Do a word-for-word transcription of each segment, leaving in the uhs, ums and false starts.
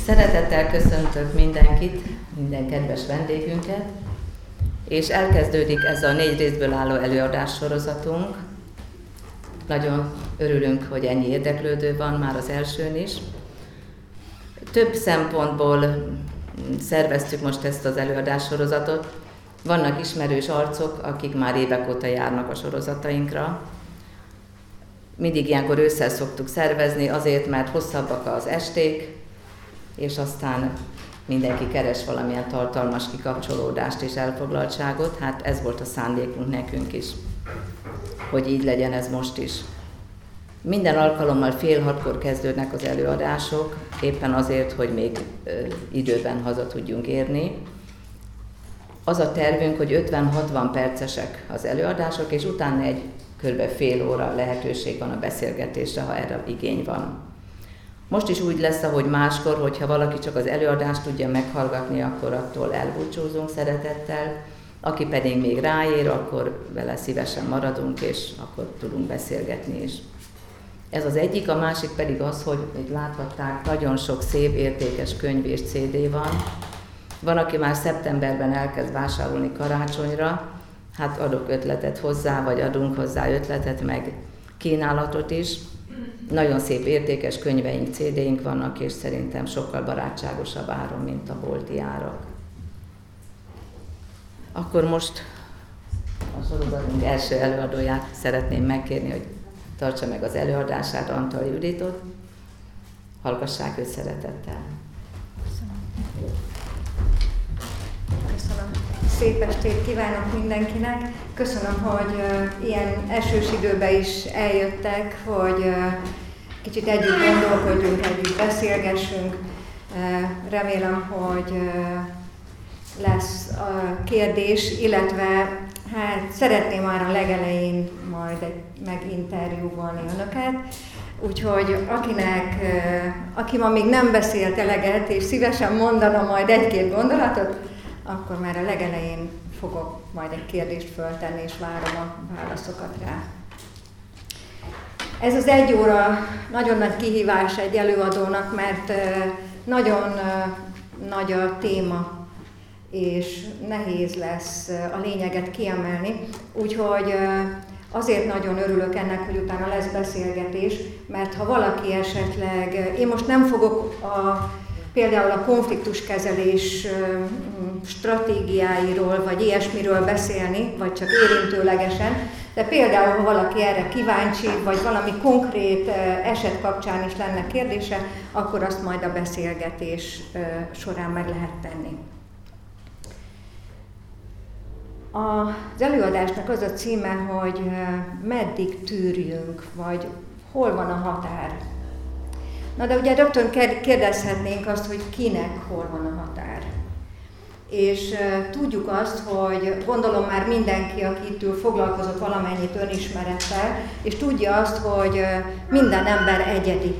Szeretettel köszöntök mindenkit, minden kedves vendégünket, és elkezdődik ez a négy részből álló előadássorozatunk. Nagyon örülünk, hogy ennyi érdeklődő van már az elsőn is. Több szempontból szerveztük most ezt az előadássorozatot. Vannak ismerős arcok, akik már évek óta járnak a sorozatainkra. Mindig ilyenkor ősszel szoktuk szervezni, azért, mert hosszabbak az esték, és aztán mindenki keres valamilyen tartalmas kikapcsolódást és elfoglaltságot. Hát ez volt a szándékunk nekünk is, hogy így legyen ez most is. Minden alkalommal fél hatkor kezdődnek az előadások, éppen azért, hogy még ö, időben haza tudjunk érni. Az a tervünk, hogy ötven-hatvan percesek az előadások, és utána egy kb. Fél óra lehetőség van a beszélgetésre, ha erre igény van. Most is úgy lesz, ahogy máskor, hogyha valaki csak az előadást tudja meghallgatni, akkor attól elbúcsúzunk szeretettel. Aki pedig még ráér, akkor vele szívesen maradunk, és akkor tudunk beszélgetni is. Ez az egyik, a másik pedig az, hogy itt láthatták, nagyon sok szép, értékes könyv és cé dé van. Van, aki már szeptemberben elkezd vásárolni karácsonyra, hát adok ötletet hozzá, vagy adunk hozzá ötletet, meg kínálatot is. Nagyon szép, értékes könyveink, cé déink vannak, és szerintem sokkal barátságosabb áron, mint a bolti árak. Akkor most a sorozatunk első előadóját szeretném megkérni, hogy tartsa meg az előadását, Antal Juditot. Hallgassák őt szeretettel. Köszönöm. Köszönöm. Szép estét kívánok mindenkinek. Köszönöm, hogy uh, ilyen esős időben is eljöttek, hogy uh, kicsit együtt gondolkodjunk, együtt beszélgessünk. Uh, remélem, hogy uh, lesz a kérdés, illetve hát szeretném már a legelején majd egy, meginterjúvolni önöket. Úgyhogy akinek, aki ma még nem beszélt eleget, és szívesen mondana majd egy-két gondolatot, akkor már a legelején fogok majd egy kérdést föltenni, és várom a válaszokat rá. Ez az egy óra nagyon nagy kihívás egy előadónak, mert nagyon nagy a téma, és nehéz lesz a lényeget kiemelni. Úgyhogy azért nagyon örülök ennek, hogy utána lesz beszélgetés, mert ha valaki esetleg, én most nem fogok a, például a konfliktuskezelés stratégiáiról, vagy ilyesmiről beszélni, vagy csak érintőlegesen, de például, ha valaki erre kíváncsi, vagy valami konkrét eset kapcsán is lenne kérdése, akkor azt majd a beszélgetés során meg lehet tenni. Az előadásnak az a címe, hogy meddig tűrjünk, vagy hol van a határ. Na de ugye rögtön kérdezhetnénk azt, hogy kinek hol van a határ. És tudjuk azt, hogy gondolom már mindenki, aki itt ül, foglalkozott valamennyit önismerettel, és tudja azt, hogy minden ember egyedi.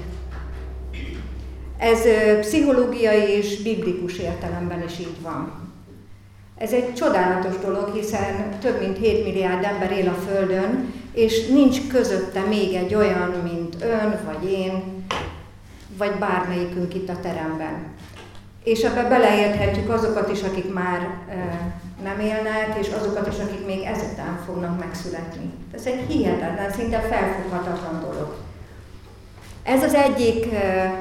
Ez pszichológiai és biblikus értelemben is így van. Ez egy csodálatos dolog, hiszen több mint hét milliárd ember él a Földön, és nincs közötte még egy olyan, mint ön, vagy én, vagy bármelyikünk itt a teremben. És ebbe beleérthetjük azokat is, akik már e, nem élnek, és azokat is, akik még ezután fognak megszületni. Ez egy hihetetlen, szinte felfoghatatlan dolog. Ez az egyik e, e,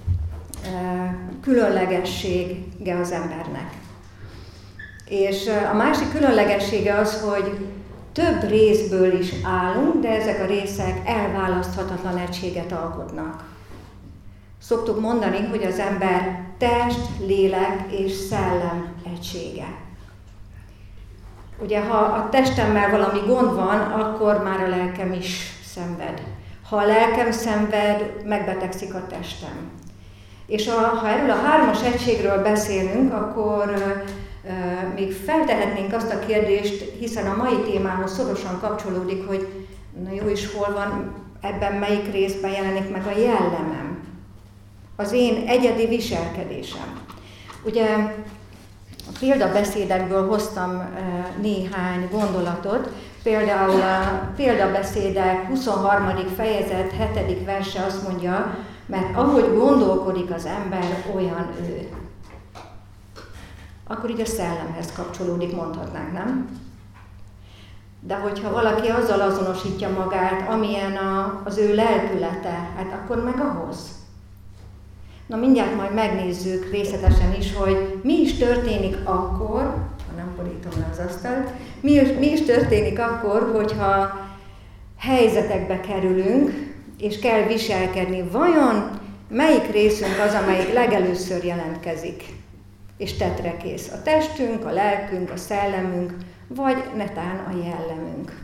különlegessége az embernek. És a másik különlegessége az, hogy több részből is állunk, de ezek a részek elválaszthatatlan egységet alkotnak. Szoktuk mondani, hogy az ember test, lélek és szellem egysége. Ugye, ha a testemmel valami gond van, akkor már a lelkem is szenved. Ha a lelkem szenved, megbetegszik a testem. És a, ha erről a hármas egységről beszélünk, akkor Uh, még feltehetnénk azt a kérdést, hiszen a mai témához szorosan kapcsolódik, hogy na jó, és hol van, ebben melyik részben jelenik meg a jellemem, az én egyedi viselkedésem. Ugye a példabeszédekből hoztam uh, néhány gondolatot, például a példabeszédek huszonharmadik fejezet hetedik verse azt mondja, Mert ahogy gondolkodik az ember, olyan ő. Akkor így a szellemhez kapcsolódik, mondhatnánk, nem? De hogyha valaki azzal azonosítja magát, amilyen a, az ő lelkülete, hát akkor meg ahhoz. Na mindjárt majd megnézzük részletesen is, hogy mi is történik akkor, ha nem borítom le az asztalt, mi, mi is történik akkor, hogyha helyzetekbe kerülünk, és kell viselkedni. Vajon melyik részünk az, amelyik legelőször jelentkezik, és tettre kész? A testünk, a lelkünk, a szellemünk, vagy netán a jellemünk.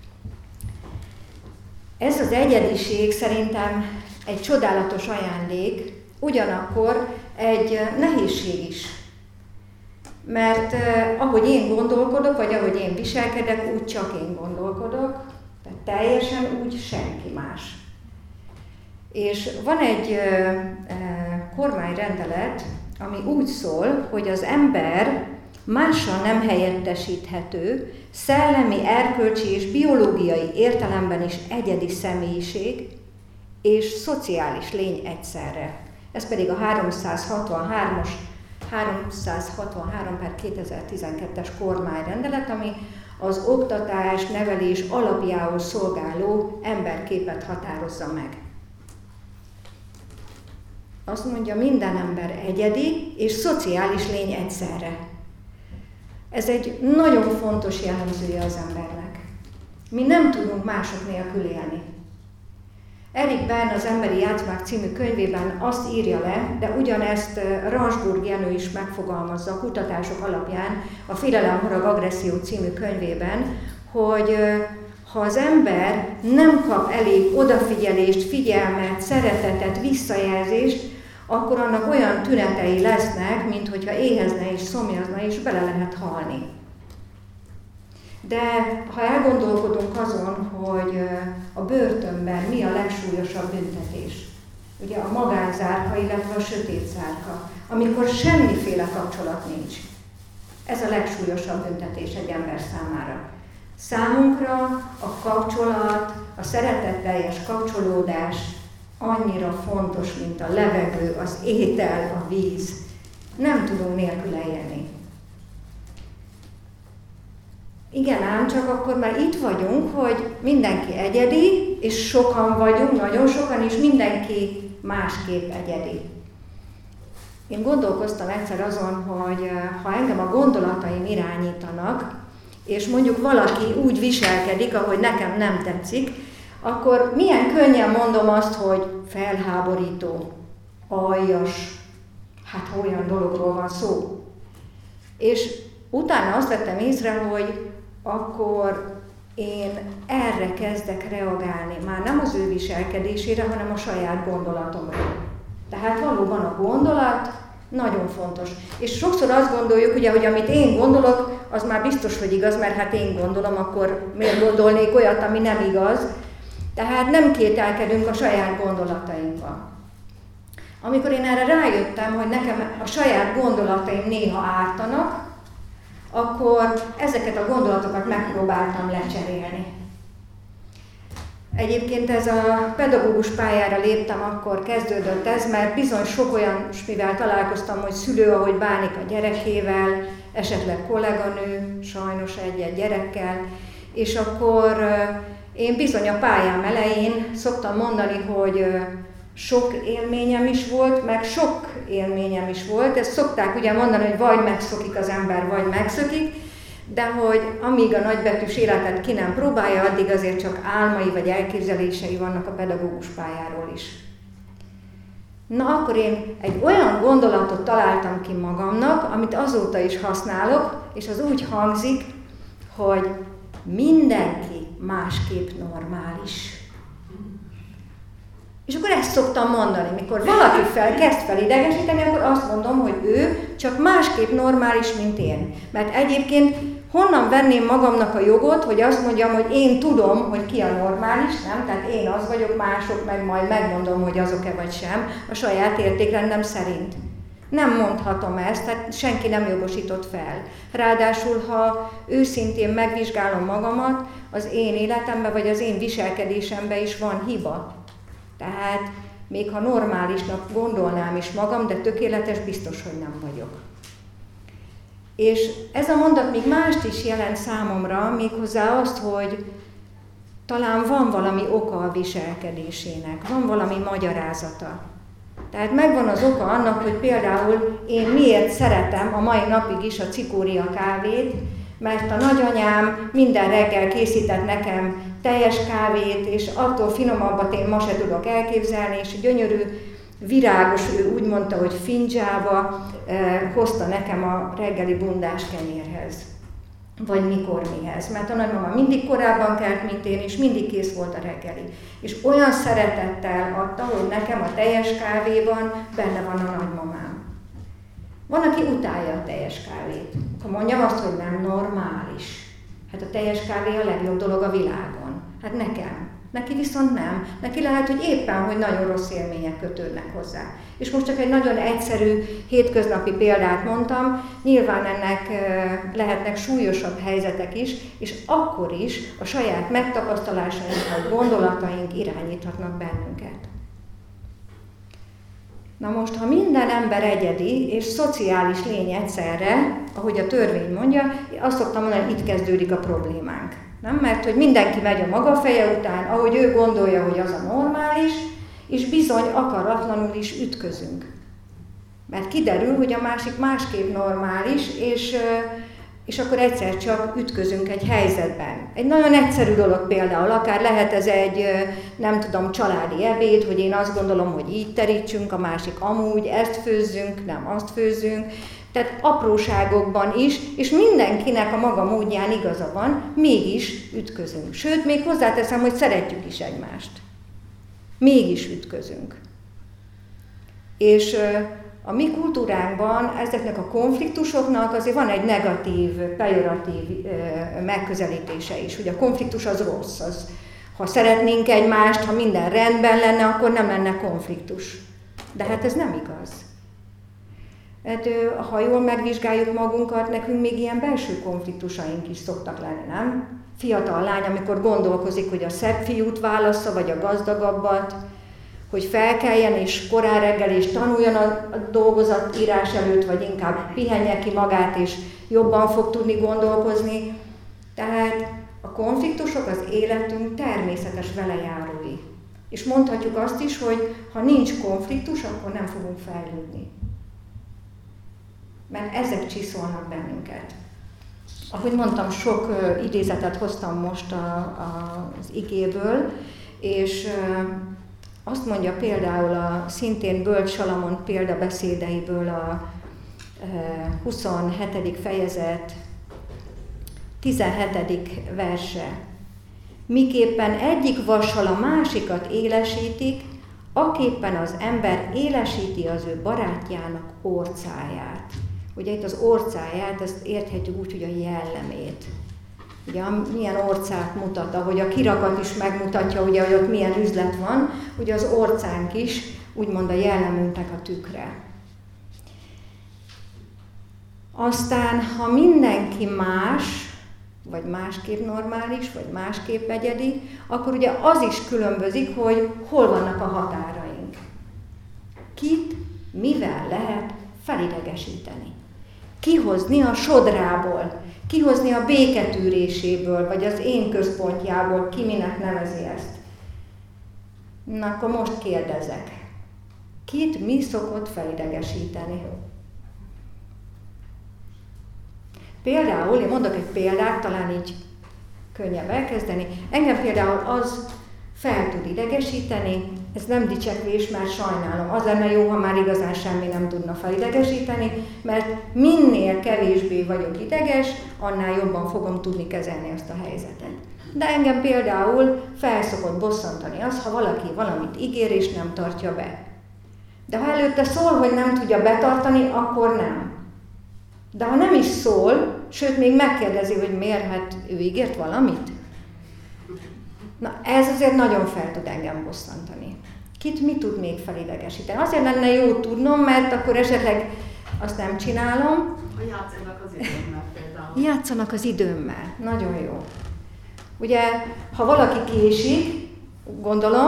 Ez az egyediség szerintem egy csodálatos ajándék, ugyanakkor egy nehézség is. Mert eh, ahogy én gondolkodok, vagy ahogy én viselkedek, úgy csak én gondolkodok, tehát teljesen úgy senki más. És van egy eh, eh, kormányrendelet, ami úgy szól, hogy az ember mással nem helyettesíthető, szellemi, erkölcsi és biológiai értelemben is egyedi személyiség és szociális lény egyszerre. Ez pedig a háromszázhatvanhármas, háromszázhatvanhárom per kétezer-tizenkettes kormányrendelet, ami az oktatás, nevelés alapjául szolgáló emberképet határozza meg. Azt mondja, minden ember egyedi és szociális lény egyszerre. Ez egy nagyon fontos jellemzője az embernek. Mi nem tudunk mások nélkül élni. Erik Bern az Emberi Játszmák című könyvében azt írja le, de ugyanezt Ransburg Jenő is megfogalmazza a kutatások alapján a Félelem, harag, agresszió című könyvében, hogy ha az ember nem kap elég odafigyelést, figyelmet, szeretetet, visszajelzést, akkor annak olyan tünetei lesznek, mint hogyha éhezne és szomjazna, és bele lehet halni. De ha elgondolkodunk azon, hogy a börtönben mi a legsúlyosabb büntetés, ugye a magánzárka, illetve a sötétzárka, amikor semmiféle kapcsolat nincs. Ez a legsúlyosabb büntetés egy ember számára. Számunkra a kapcsolat, a szeretetteljes kapcsolódás annyira fontos, mint a levegő, az étel, a víz. Nem tudunk nélküle élni. Igen ám, csak akkor már itt vagyunk, hogy mindenki egyedi, és sokan vagyunk, nagyon sokan, és mindenki másképp egyedi. Én gondolkoztam egyszer azon, hogy ha engem a gondolataim irányítanak, és mondjuk valaki úgy viselkedik, ahogy nekem nem tetszik, akkor milyen könnyen mondom azt, hogy felháborító, aljas, hát olyan dologról van szó. És utána azt vettem észre, hogy akkor én erre kezdek reagálni, már nem az ő viselkedésére, hanem a saját gondolatomra. Tehát valóban a gondolat nagyon fontos. És sokszor azt gondoljuk, ugye, hogy amit én gondolok, az már biztos, hogy igaz, mert hát én gondolom, akkor miért gondolnék olyat, ami nem igaz. Tehát nem kételkedünk a saját gondolatainkban. Amikor én erre rájöttem, hogy nekem a saját gondolataim néha ártanak, akkor ezeket a gondolatokat megpróbáltam lecserélni. Egyébként ez a pedagógus pályára léptem, akkor kezdődött ez, mert bizony sok olyan, mivel találkoztam, hogy szülő, ahogy bánik a gyerekével, esetleg kolléganő, sajnos egy-egy gyerekkel, és akkor én bizony a pályám elején szoktam mondani, hogy sok élményem is volt, meg sok élményem is volt. Ezt szokták ugye mondani, hogy vagy megszokik az ember, vagy megszokik, de hogy amíg a nagybetűs életet ki nem próbálja, addig azért csak álmai vagy elképzelései vannak a pedagógus pályáról is. Na akkor én egy olyan gondolatot találtam ki magamnak, amit azóta is használok, és az úgy hangzik, hogy mindenki másképp normális. És akkor ezt szoktam mondani, mikor valaki fel, kezd fel idegesíteni, akkor azt mondom, hogy ő csak másképp normális, mint én. Mert egyébként honnan venném magamnak a jogot, hogy azt mondjam, hogy én tudom, hogy ki a normális, nem? Tehát én az vagyok, mások meg majd megmondom, hogy azok-e vagy sem, a saját értékrendem szerint. Nem mondhatom ezt, tehát senki nem jogosított fel. Ráadásul, ha őszintén megvizsgálom magamat, az én életemben vagy az én viselkedésemben is van hiba. Tehát még ha normálisnak gondolnám is magam, de tökéletes biztos, hogy nem vagyok. És ez a mondat még mást is jelent számomra, méghozzá azt, hogy talán van valami oka a viselkedésének, van valami magyarázata. Tehát megvan az oka annak, hogy például én miért szeretem a mai napig is a cikória kávét, mert a nagyanyám minden reggel készített nekem teljes kávét, és attól finomabbat én ma se tudok elképzelni, és gyönyörű, virágos, ő úgy mondta, hogy fincsába eh, hozta nekem a reggeli bundás kenyérhez, vagy mikor mihez. Mert a nagymama mindig korábban kelt, mint én, és mindig kész volt a reggeli. És olyan szeretettel adta, hogy nekem a teljes kávéban benne van a nagymamám. Van, aki utálja a teljes kávét. Ha mondjam azt, hogy nem normális. Hát a teljes kávé a legjobb dolog a világon. Hát nekem. Neki viszont nem. Neki lehet, hogy éppen, hogy nagyon rossz élmények kötődnek hozzá. És most csak egy nagyon egyszerű, hétköznapi példát mondtam, nyilván ennek lehetnek súlyosabb helyzetek is, és akkor is a saját megtapasztalásaink vagy gondolataink irányíthatnak bennünket. Na most, ha minden ember egyedi és szociális lény egyszerre, ahogy a törvény mondja, azt szoktam mondani, hogy itt kezdődik a problémánk. Nem? Mert hogy mindenki megy a maga feje után, ahogy ő gondolja, hogy az a normális, és bizony akaratlanul is ütközünk. Mert kiderül, hogy a másik másképp normális, és, és akkor egyszer csak ütközünk egy helyzetben. Egy nagyon egyszerű dolog például, akár lehet ez egy, nem tudom, családi ebéd, hogy én azt gondolom, hogy így terítsünk, a másik amúgy, ezt főzzünk, nem azt főzzünk. Tehát apróságokban is, és mindenkinek a maga módján igaza van, mégis ütközünk. Sőt, még hozzáteszem, hogy szeretjük is egymást. Mégis ütközünk. És a mi kultúránkban ezeknek a konfliktusoknak azért van egy negatív, pejoratív megközelítése is. Ugye a konfliktus az rossz. Az, ha szeretnénk egymást, ha minden rendben lenne, akkor nem lenne konfliktus. De hát ez nem igaz. Hát, ha jól megvizsgáljuk magunkat, nekünk még ilyen belső konfliktusaink is szoktak lenni, nem? Fiatal lány, amikor gondolkozik, hogy a szebb fiút válassza, vagy a gazdagabbat, hogy felkeljen és korán reggel és tanuljon a dolgozatírás előtt, vagy inkább pihenje ki magát, és jobban fog tudni gondolkozni. Tehát a konfliktusok az életünk természetes velejárói. És mondhatjuk azt is, hogy ha nincs konfliktus, akkor nem fogunk fejlődni. Mert ezek csiszolnak bennünket. Ahogy mondtam, sok uh, idézetet hoztam most a, a, az igéből, és uh, azt mondja például a szintén Bölcs Salamon példabeszédeiből a uh, huszonhetedik fejezet tizenhetedik verse. Miképpen egyik vassal a másikat élesítik, aképpen az ember élesíti az ő barátjának orcáját. Ugye itt az orcáját, ezt érthetjük úgy, hogy a jellemét. Ugye milyen orcát mutat, ahogy a kirakat is megmutatja, ugye, hogy ott milyen üzlet van, ugye az orcánk is úgymond a jellemünknek a tükre. Aztán, ha mindenki más, vagy másképp normális, vagy másképp egyedi, akkor ugye az is különbözik, hogy hol vannak a határaink. Kit, mivel lehet felidegesíteni. Kihozni a sodrából, kihozni a béketűréséből, vagy az én központjából, ki minek nevezi ezt. Na, akkor most kérdezek. Kit mi szokott felidegesíteni? Például, én mondok egy példát, talán így könnyebb elkezdeni. Engem például az fel tud idegesíteni, ez nem dicsekvés, mert sajnálom. Az lenne jó, ha már igazán semmi nem tudna felidegesíteni, mert minél kevésbé vagyok ideges, annál jobban fogom tudni kezelni azt a helyzetet. De engem például felszokott bosszantani az, ha valaki valamit ígér és nem tartja be. De ha előtte szól, hogy nem tudja betartani, akkor nem. De ha nem is szól, sőt még megkérdezi, hogy miért, hát ő ígért valamit. Na ez azért nagyon fel tud engem bosszantani. Kit mi tud még felidegesíteni? Azért lenne jó tudnom, mert akkor esetleg azt nem csinálom. Ha játszanak az időmmel például. Játszanak az időmmel. Nagyon jó. Ugye, ha valaki késik, gondolom,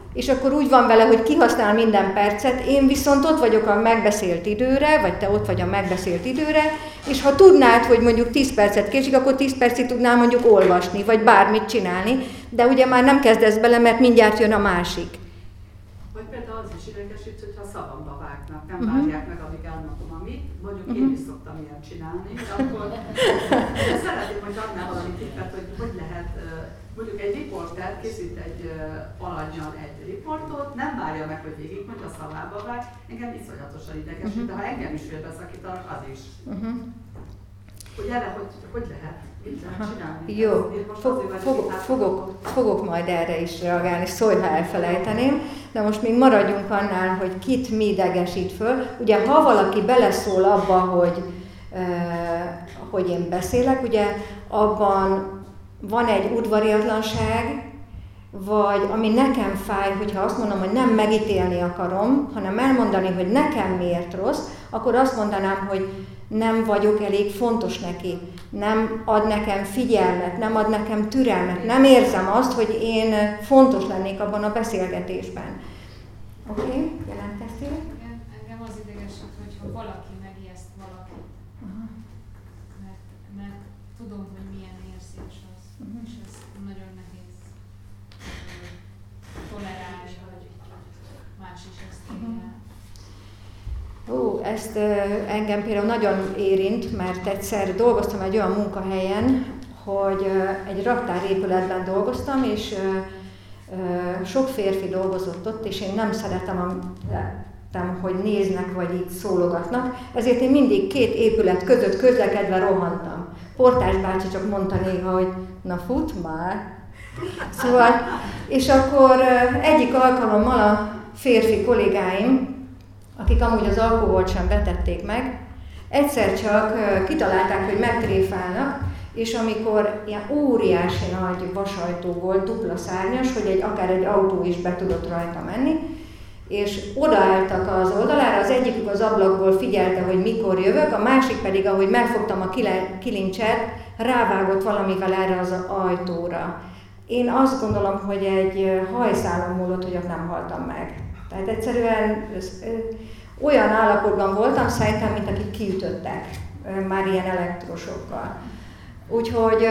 és akkor úgy van vele, hogy kihasznál minden percet, én viszont ott vagyok a megbeszélt időre, vagy te ott vagy a megbeszélt időre, és ha tudnád, hogy mondjuk tíz percet késik, akkor tíz percig tudnál mondjuk olvasni, vagy bármit csinálni, de ugye már nem kezdesz bele, mert mindjárt jön a másik. Vagy például az is idegesít, hogyha szavamba vágnak, nem uh-huh. várják meg, amíg elmondom amit, mondjuk uh-huh. én is szoktam ilyet csinálni, de akkor de szeretném, hogy adnál valami tippet, hogy hogy lehet, mondjuk egy riporter készít egy alanyjal egy riportot, nem várja meg, hogy végig mondja, szavába vág, engem iszonyatosan idegesít, uh-huh. de ha engem is félbeszakítanak, az is. Uh-huh. Hogy erre hogy, hogy lehet? Mit lehet csinálni? Jó, Fog, fogok, fogok, fogok majd erre is reagálni, szólj, ha elfelejteném, de most még maradjunk annál, hogy kit mi idegesít föl. Ugye, ha valaki beleszól abba, hogy, eh, hogy én beszélek, ugye abban van egy udvariatlanság, vagy ami nekem fáj, hogyha azt mondom, hogy nem megítélni akarom, hanem elmondani, hogy nekem miért rossz, akkor azt mondanám, hogy nem vagyok elég fontos neki, nem ad nekem figyelmet, nem ad nekem türelmet, nem érzem azt, hogy én fontos lennék abban a beszélgetésben. Oké, okay? Jelentkeztél? Igen, engem az idegesít, hogyha valaki megijeszt valakit, uh-huh. mert, mert tudom, hogy milyen érzés az, uh-huh. és ez nagyon nehéz tolerálni, hogy más is ezt érje. Uh-huh. Ó, ezt uh, engem például nagyon érint, mert egyszer dolgoztam egy olyan munkahelyen, hogy uh, egy raktárépületben dolgoztam, és uh, uh, sok férfi dolgozott ott, és én nem szeretem, am, hogy néznek, vagy így szólogatnak, ezért én mindig két épület között közlekedve rohantam. Portás bácsi csak mondta néha, hogy na fut már. Szóval, és akkor uh, egyik alkalommal a férfi kollégáim, akik amúgy az alkoholt sem vetették meg, egyszer csak kitalálták, hogy megtréfálnak, és amikor ilyen óriási nagy vasajtó volt, dupla szárnyas, hogy egy, akár egy autó is be tudott rajta menni, és odaálltak az oldalára, az egyikük az ablakból figyelte, hogy mikor jövök, a másik pedig, ahogy megfogtam a kilincset, rávágott valamivel erre az ajtóra. Én azt gondolom, hogy egy hajszálon múlott, hogy ott nem haltam meg. Tehát egyszerűen olyan állapotban voltam szerintem, mint akik kiütöttek már ilyen elektrosokkal. Úgyhogy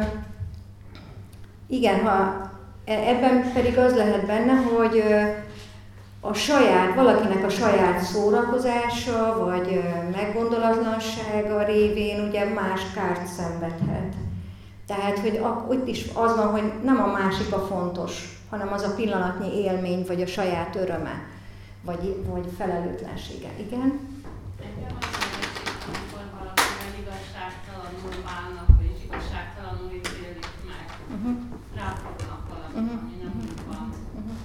igen, ha ebben pedig az lehet benne, hogy a saját, valakinek a saját szórakozása, vagy meggondolatlansága révén ugye más kárt szenvedhet. Tehát, hogy ott is az van, hogy nem a másik a fontos, hanem az a pillanatnyi élmény, vagy a saját öröme, vagy, vagy felelőtlensége. Igen? Engem az érdeklik, amikor valakivel igazságtalanul bánnak, vagy igazságtalanul ítélik meg. Uh-huh. Ráfognak valamit, uh-huh. ami nem úgy van. Uh-huh.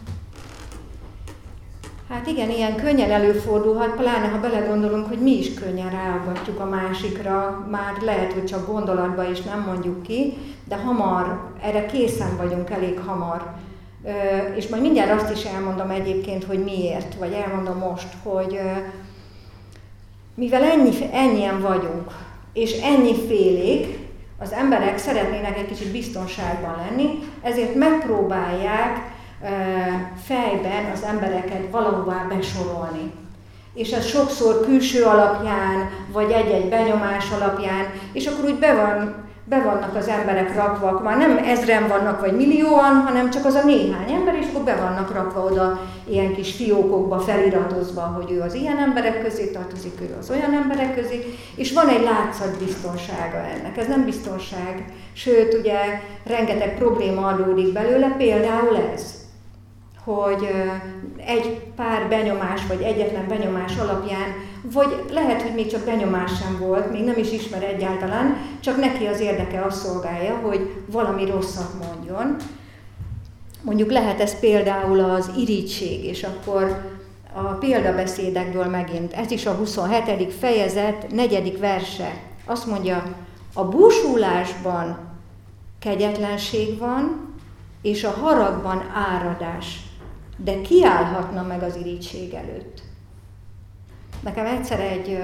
Hát igen, ilyen könnyen előfordulhat, pláne ha belegondolunk, hogy mi is könnyen ráaggatjuk a másikra, már lehet, hogy csak gondolatba is nem mondjuk ki, de hamar, erre készen vagyunk elég hamar. Uh, és majd mindjárt azt is elmondom egyébként, hogy miért, vagy elmondom most, hogy uh, mivel ennyi, ennyien vagyunk, és ennyi félék, az emberek szeretnének egy kicsit biztonságban lenni, ezért megpróbálják uh, fejben az embereket valahová besorolni. És ez sokszor külső alapján, vagy egy-egy benyomás alapján, és akkor úgy be van be vannak az emberek rakva, már nem ezren vannak, vagy millióan, hanem csak az a néhány ember, és akkor be vannak rakva oda ilyen kis fiókokba feliratozva, hogy ő az ilyen emberek közé tartozik, ő az olyan emberek közé, és van egy látszatbiztonsága ennek. Ez nem biztonság, sőt, ugye rengeteg probléma adódik belőle, például ez, hogy egy pár benyomás, vagy egyetlen benyomás alapján, vagy lehet, hogy még csak benyomás sem volt, még nem is ismer egyáltalán, csak neki az érdeke azt szolgálja, hogy valami rosszat mondjon. Mondjuk lehet ez például az irigység, és akkor a példabeszédekből megint, ez is a huszonhetedik fejezet, negyedik verse. Azt mondja, a búsulásban kegyetlenség van, és a haragban áradás, de ki állhatna meg az irigység előtt? Nekem egyszer egy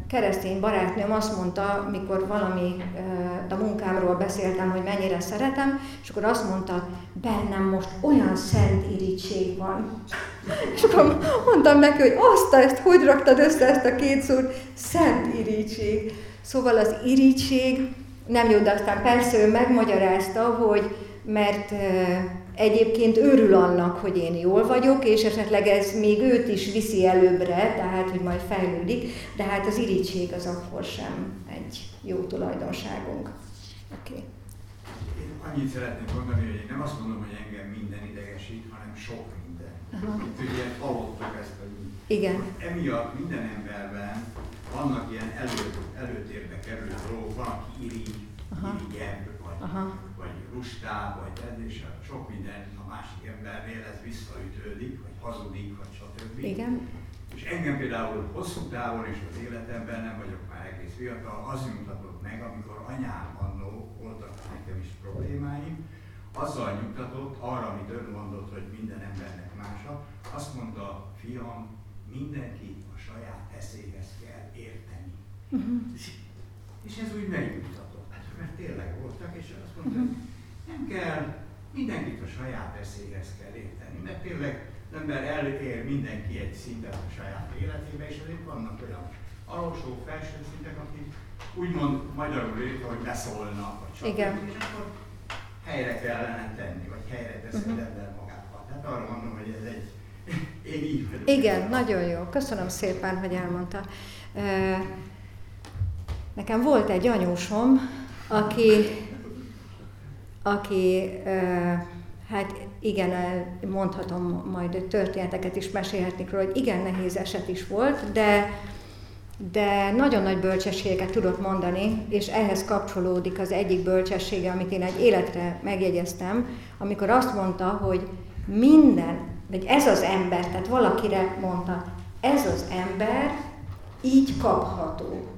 keresztény barátnőm azt mondta, mikor valami a munkámról beszéltem, hogy mennyire szeretem, és akkor azt mondta, bennem most olyan szent irigység van. És akkor mondtam neki, hogy azt, ezt hogy raktad össze ezt a két szót, szent irigység. Szóval az irigység nem jó, de aztán persze ő megmagyarázta, hogy mert egyébként örül annak, hogy én jól vagyok, és esetleg ez még őt is viszi előbbre, tehát, hogy majd fejlődik, de hát az irigység az akkor sem egy jó tulajdonságunk. Oké. Okay. Én annyit szeretnék mondani, hogy én nem azt mondom, hogy engem minden idegesít, hanem sok minden. Uh-huh. Itt ugye hallottak ezt, hogy igen. Emiatt minden emberben vannak ilyen elő, előtérbe kerülő dolgok, van, aki irigy, uh-huh. irigyebb, vagy, uh-huh. vagy lustább, vagy ez, és sok minden a másik embernél ez visszaütődik, vagy hazudik, vagy stb. Igen. És engem például hosszú távon és az életemben, nem vagyok már egész fiatal, az nyugtatott meg, amikor anyám annó voltak nekem is problémáim, azzal nyugtatott, arra, amit ön mondott, hogy minden embernek mása, azt mondta, fiam, mindenki a saját eszéhez kell érteni. Uh-huh. És ez úgy megnyugtatott, mert tényleg voltak, és azt mondta, uh-huh. hogy nem kell, mindenkit a saját eszéhez kell érteni, mert tényleg az ember elér mindenki egy szintet a saját életébe, és azért vannak olyan alsó, felső szintek, akik úgymond magyarul érte, hogy beszólnak, vagy stb. És akkor helyre kellene tenni, vagy helyre teszi uh-huh. az ember magával. Tehát arra mondom, hogy ez egy, én így vagyok. Igen, nagyon jó. Köszönöm szépen, hogy elmondta. Nekem volt egy anyósom, aki, aki hát igen, mondhatom majd történeteket is mesélhetnék róla, hogy igen nehéz eset is volt, de, de nagyon nagy bölcsességet tudott mondani, és ehhez kapcsolódik az egyik bölcsessége, amit én egy életre megjegyeztem, amikor azt mondta, hogy minden, vagy ez az ember, tehát valakire mondta, ez az ember így kapható.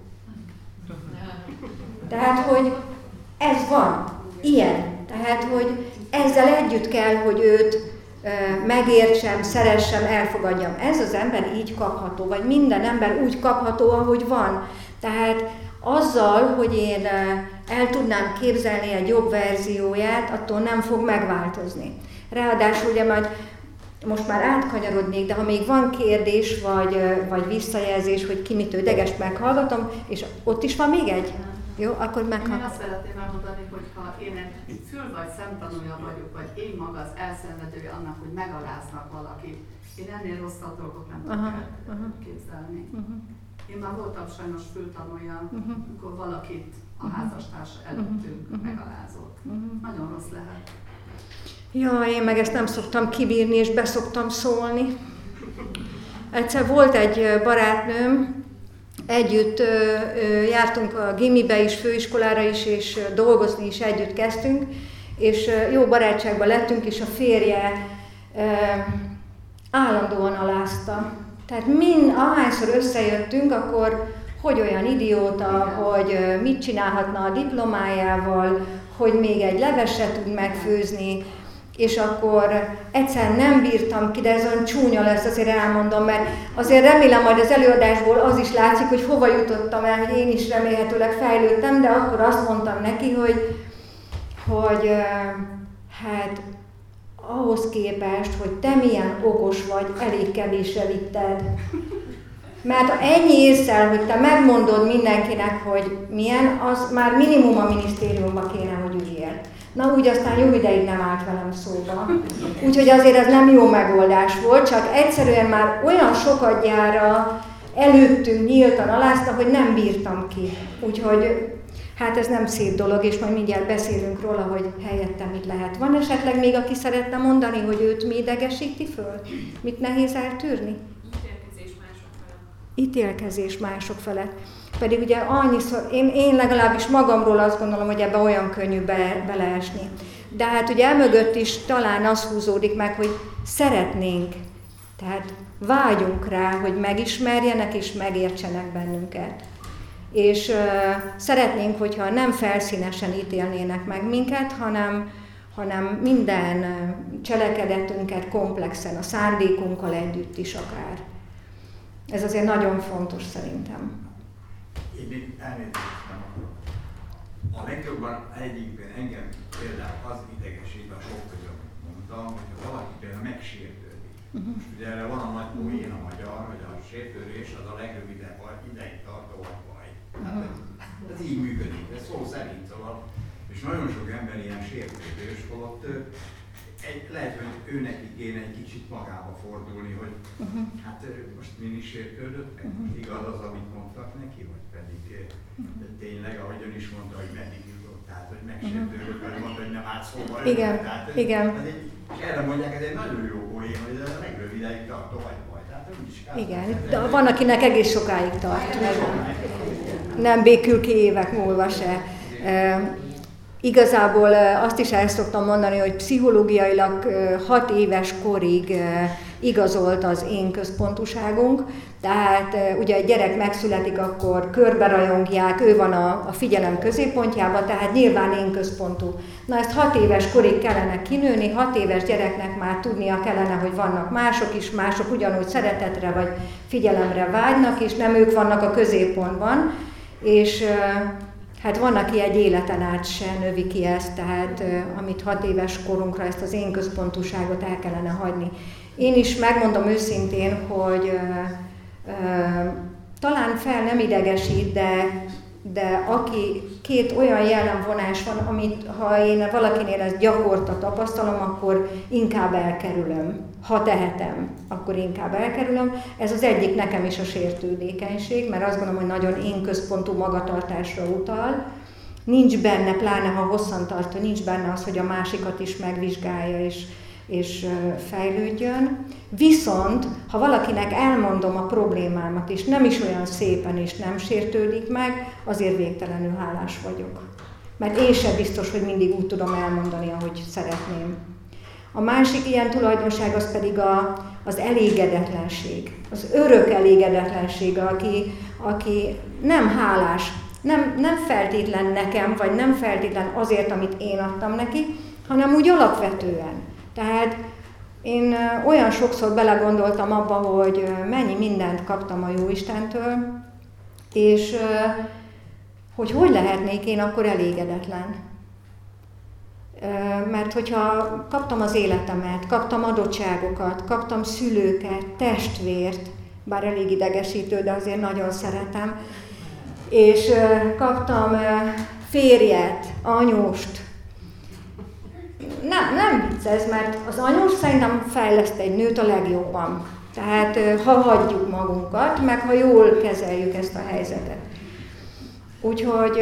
Tehát, hogy ez van, ilyen. Tehát, hogy ezzel együtt kell, hogy őt e, megértsem, szeressem, elfogadjam. Ez az ember így kapható, vagy minden ember úgy kapható, ahogy van. Tehát azzal, hogy én el tudnám képzelni egy jobb verzióját, attól nem fog megváltozni. Ráadásul ugye majd most már átkanyarodnék, de ha még van kérdés, vagy, vagy visszajelzés, hogy ki mitől ideges, meghallgatom, és ott is van még egy? Jó, akkor meghallgatom. Én azt szeretném elmondani, hogy ha én egy fül- vagy szemtanúja vagyok, vagy én maga az elszenvedője annak, hogy megaláznak valakit, én ennél rosszabb dolgot nem tudok elképzelni. Uh-huh. Én már voltam sajnos fültanúja, uh-huh. amikor valakit a házastárs előttünk uh-huh. megalázott. Uh-huh. Nagyon rossz lehet. Ja, én meg ezt nem szoktam kibírni, és beszoktam szólni. Egyszer volt egy barátnőm, együtt ö, ö, jártunk a gimibe is, főiskolára is, és dolgozni is együtt kezdtünk, és ö, jó barátságban lettünk, és a férje ö, állandóan alázta. Tehát mind, ahányszor összejöttünk, akkor hogy olyan idióta, hogy ö, mit csinálhatna a diplomájával, hogy még egy leveset tud megfőzni, és akkor egyszer nem bírtam ki, de ez olyan csúnya lesz, azért elmondom, mert azért remélem majd az előadásból az is látszik, hogy hova jutottam el, hogy én is remélhetőleg fejlődtem, de akkor azt mondtam neki, hogy, hogy hát ahhoz képest, hogy te milyen okos vagy, elég kevésre vitted. Mert ennyi észsel, hogy te megmondod mindenkinek, hogy milyen, az már minimum a minisztériumba kéne, hogy üljél. Na úgy aztán jó ideig nem állt velem szóba. Úgyhogy azért ez nem jó megoldás volt, csak egyszerűen már olyan sokadjára előttünk nyíltan alázta, hogy nem bírtam ki. Úgyhogy hát ez nem szép dolog, és majd mindjárt beszélünk róla, hogy helyette mit lehet. Van esetleg még, aki szeretne mondani, hogy őt mi idegesíti föl? Mit nehéz eltűrni? Ítélkezés mások felett. Ítélkezés mások felett. Pedig ugye annyiszor, én, én legalábbis magamról azt gondolom, hogy ebbe olyan könnyű be, beleesni. De hát ugye emögött is talán az húzódik meg, hogy szeretnénk, tehát vágyunk rá, hogy megismerjenek és megértsenek bennünket. És uh, szeretnénk, hogyha nem felszínesen ítélnének meg minket, hanem, hanem minden cselekedetünket komplexen, a szándékunkkal együtt is akár. Ez azért nagyon fontos szerintem. én még elnézést nem akarok. A legjobban egyikben engem például az idegesít, a sok között mondtam, hogy valaki például megsértődik. Uh-huh. Most ugye erre van a nagy poén a magyar, hogy a sértődés az a legrövidebb ideig tartó baj. Hát ez, ez így működik, ez szó szerint szóval. És nagyon sok ember ilyen sértődős, holott egy, lehet, hogy ő neki kéne egy kicsit magába fordulni, hogy uh-huh. hát most mi is sértődött, meg uh-huh. igaz az, amit mondtak neki, vagy pedig uh-huh. tényleg, ahogy ön is mondta, hogy meddig jutott, tehát hogy megsértődött, vagy mondta, hogy nem állt szóval. Igen, tehát, igen. Ez egy, és erre mondják, ez egy nagyon jó poén, hogy ez a legrövideig tartó vagy baj. Tehát úgy is kell. Igen, de van, akinek egész sokáig tart, meg nem békül ki évek múlva se. Igazából azt is el szoktam mondani, hogy pszichológiailag hat éves korig igazolt az én központúságunk, tehát ugye egy gyerek megszületik, akkor körberajongják, ő van a, a figyelem középpontjában, tehát nyilván én központú. Na ezt hat éves korig kellene kinőni, hat éves gyereknek már tudnia kellene, hogy vannak mások is, mások ugyanúgy szeretetre vagy figyelemre vágynak, és nem ők vannak a középpontban, és hát van, aki egy életen át se növi ki ezt, tehát amit hat éves korunkra ezt az én központúságot el kellene hagyni. Én is megmondom őszintén, hogy ö, ö, talán fel nem idegesít, de, de aki két olyan jellemvonás van, amit ha én valakinél ezt gyakorta tapasztalom, akkor inkább elkerülöm. Ha tehetem, akkor inkább elkerülöm. Ez az egyik nekem is a sértődékenység, mert azt gondolom, hogy nagyon én központú magatartásra utal. Nincs benne, pláne ha hosszantartó, nincs benne az, hogy a másikat is megvizsgálja és, és fejlődjön. Viszont, ha valakinek elmondom a problémámat, és nem is olyan szépen, és nem sértődik meg, azért végtelenül hálás vagyok. Mert én sem biztos, hogy mindig úgy tudom elmondani, ahogy szeretném. A másik ilyen tulajdonság az pedig a, az elégedetlenség, az örök elégedetlenség, aki, aki nem hálás, nem, nem feltétlen nekem, vagy nem feltétlen azért, amit én adtam neki, hanem úgy alapvetően. Tehát én olyan sokszor belegondoltam abba, hogy mennyi mindent kaptam a Jóistentől, és hogy hogy lehetnék én akkor elégedetlen. Mert hogyha kaptam az életemet, kaptam adottságokat, kaptam szülőket, testvért, bár elég idegesítő, de azért nagyon szeretem, és kaptam férjet, anyóst. Nem, nem vicc ez, mert az anyós szerintem fejleszt egy nőt a legjobban. Tehát ha hagyjuk magunkat, meg ha jól kezeljük ezt a helyzetet. Úgyhogy...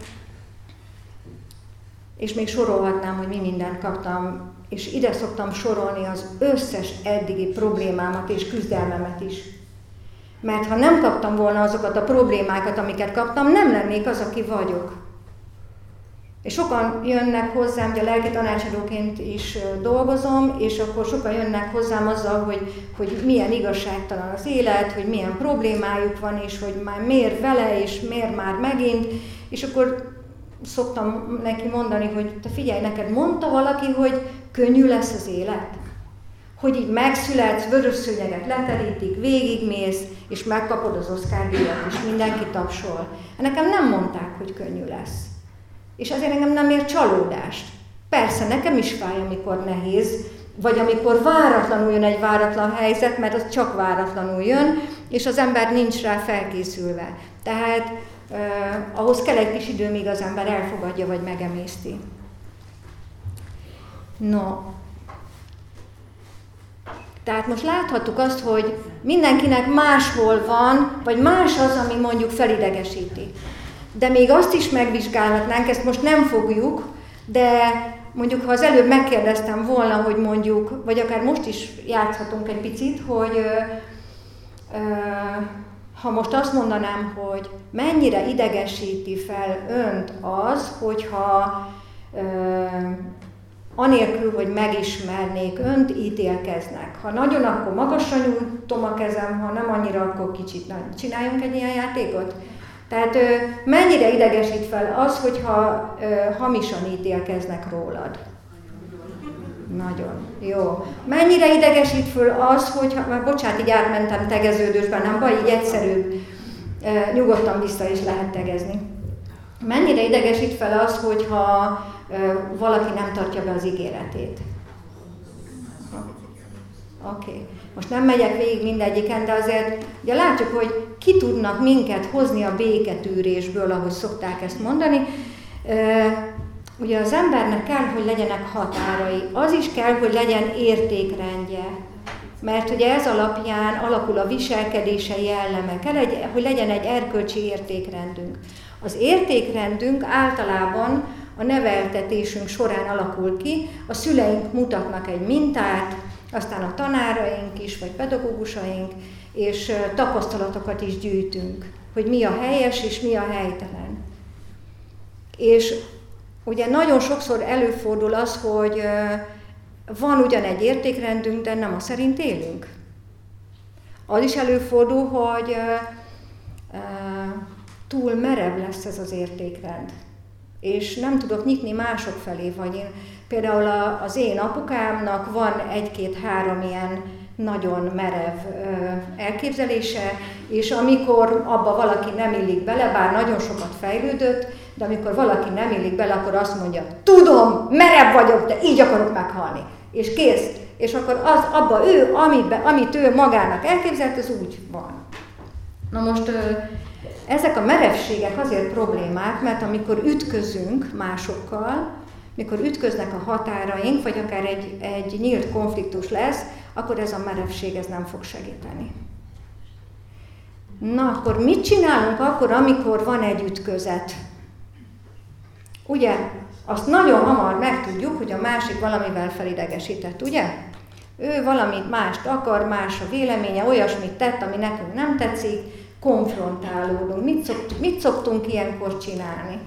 és még sorolhatnám, hogy mi mindent kaptam, és ide szoktam sorolni az összes eddigi problémámat és küzdelmemet is. Mert ha nem kaptam volna azokat a problémákat, amiket kaptam, nem lennék az, aki vagyok. És sokan jönnek hozzám, ugye lelki tanácsadóként is dolgozom, és akkor sokan jönnek hozzám azzal, hogy, hogy milyen igazságtalan az élet, hogy milyen problémájuk van, és hogy már miért vele, és miért már megint, és akkor szoktam neki mondani, hogy te figyelj, neked mondta valaki, hogy könnyű lesz az élet? Hogy így megszületsz, vörös szőnyeget leterítik, végigmész, és megkapod az Oscar-díjat, és mindenki tapsol. Nekem nem mondták, hogy könnyű lesz. És ezért engem nem ér csalódást. Persze, nekem is fáj, amikor nehéz, vagy amikor váratlanul jön egy váratlan helyzet, mert az csak váratlanul jön, és az ember nincs rá felkészülve. Tehát Uh, ahhoz kell egy kis idő, míg az ember elfogadja, vagy megemészti. No. Tehát most láthattuk azt, hogy mindenkinek máshol van, vagy más az, ami mondjuk felidegesíti. De még azt is megvizsgálhatnánk, ezt most nem fogjuk, de mondjuk, ha az előbb megkérdeztem volna, hogy mondjuk, vagy akár most is játszhatunk egy picit, hogy uh, uh, ha most azt mondanám, hogy mennyire idegesíti fel önt az, hogyha ö, anélkül, hogy megismernék önt, ítélkeznek. Ha nagyon, akkor magasra nyújtom a kezem, ha nem annyira, akkor kicsit nagy. Csináljunk egy ilyen játékot? Tehát ö, mennyire idegesít fel az, hogyha ö, hamisan ítélkeznek rólad? Nagyon. Jó. Mennyire idegesít föl az, hogy, már bocsánat, így átmentem tegeződősben, nem baj, így egyszerűbb. nyugodtan vissza is lehet tegezni. Mennyire idegesít fel az, hogyha valaki nem tartja be az ígéretét? Oké. Okay. Most nem megyek végig mindegyiken, de azért ugye látjuk, hogy ki tudnak minket hozni a béketűrésből, ahogy szokták ezt mondani. Ugye az embernek kell, hogy legyenek határai, az is kell, hogy legyen értékrendje, mert ugye ez alapján alakul a viselkedése jelleme, kell, egy, hogy legyen egy erkölcsi értékrendünk. Az értékrendünk általában a neveltetésünk során alakul ki, a szüleink mutatnak egy mintát, aztán a tanáraink is, vagy pedagógusaink, és tapasztalatokat is gyűjtünk, hogy mi a helyes és mi a helytelen. És ugye nagyon sokszor előfordul az, hogy van ugyan egy értékrendünk, de nem az szerint élünk. Az is előfordul, hogy túl merev lesz ez az értékrend, és nem tudok nyitni mások felé, vagy én, például az én apukámnak van egy-két-három ilyen nagyon merev elképzelése, és amikor abba valaki nem illik bele, bár nagyon sokat fejlődött, de amikor valaki nem illik bele, akkor azt mondja, tudom, merev vagyok, de így akarok meghalni. És kész. És akkor az, abba ő, amit, amit ő magának elképzelt, az úgy van. Na most ezek a merevségek azért problémák, mert amikor ütközünk másokkal, mikor ütköznek a határaink, vagy akár egy, egy nyílt konfliktus lesz, akkor ez a merevség ez nem fog segíteni. Na, akkor mit csinálunk akkor, amikor van egy ütközet? Ugye, azt nagyon hamar megtudjuk, hogy a másik valamivel felidegesített, ugye? Ő valamit mást akar, más a véleménye, olyasmit tett, ami nekünk nem tetszik, konfrontálódunk. Mit, szokt, mit szoktunk ilyenkor csinálni?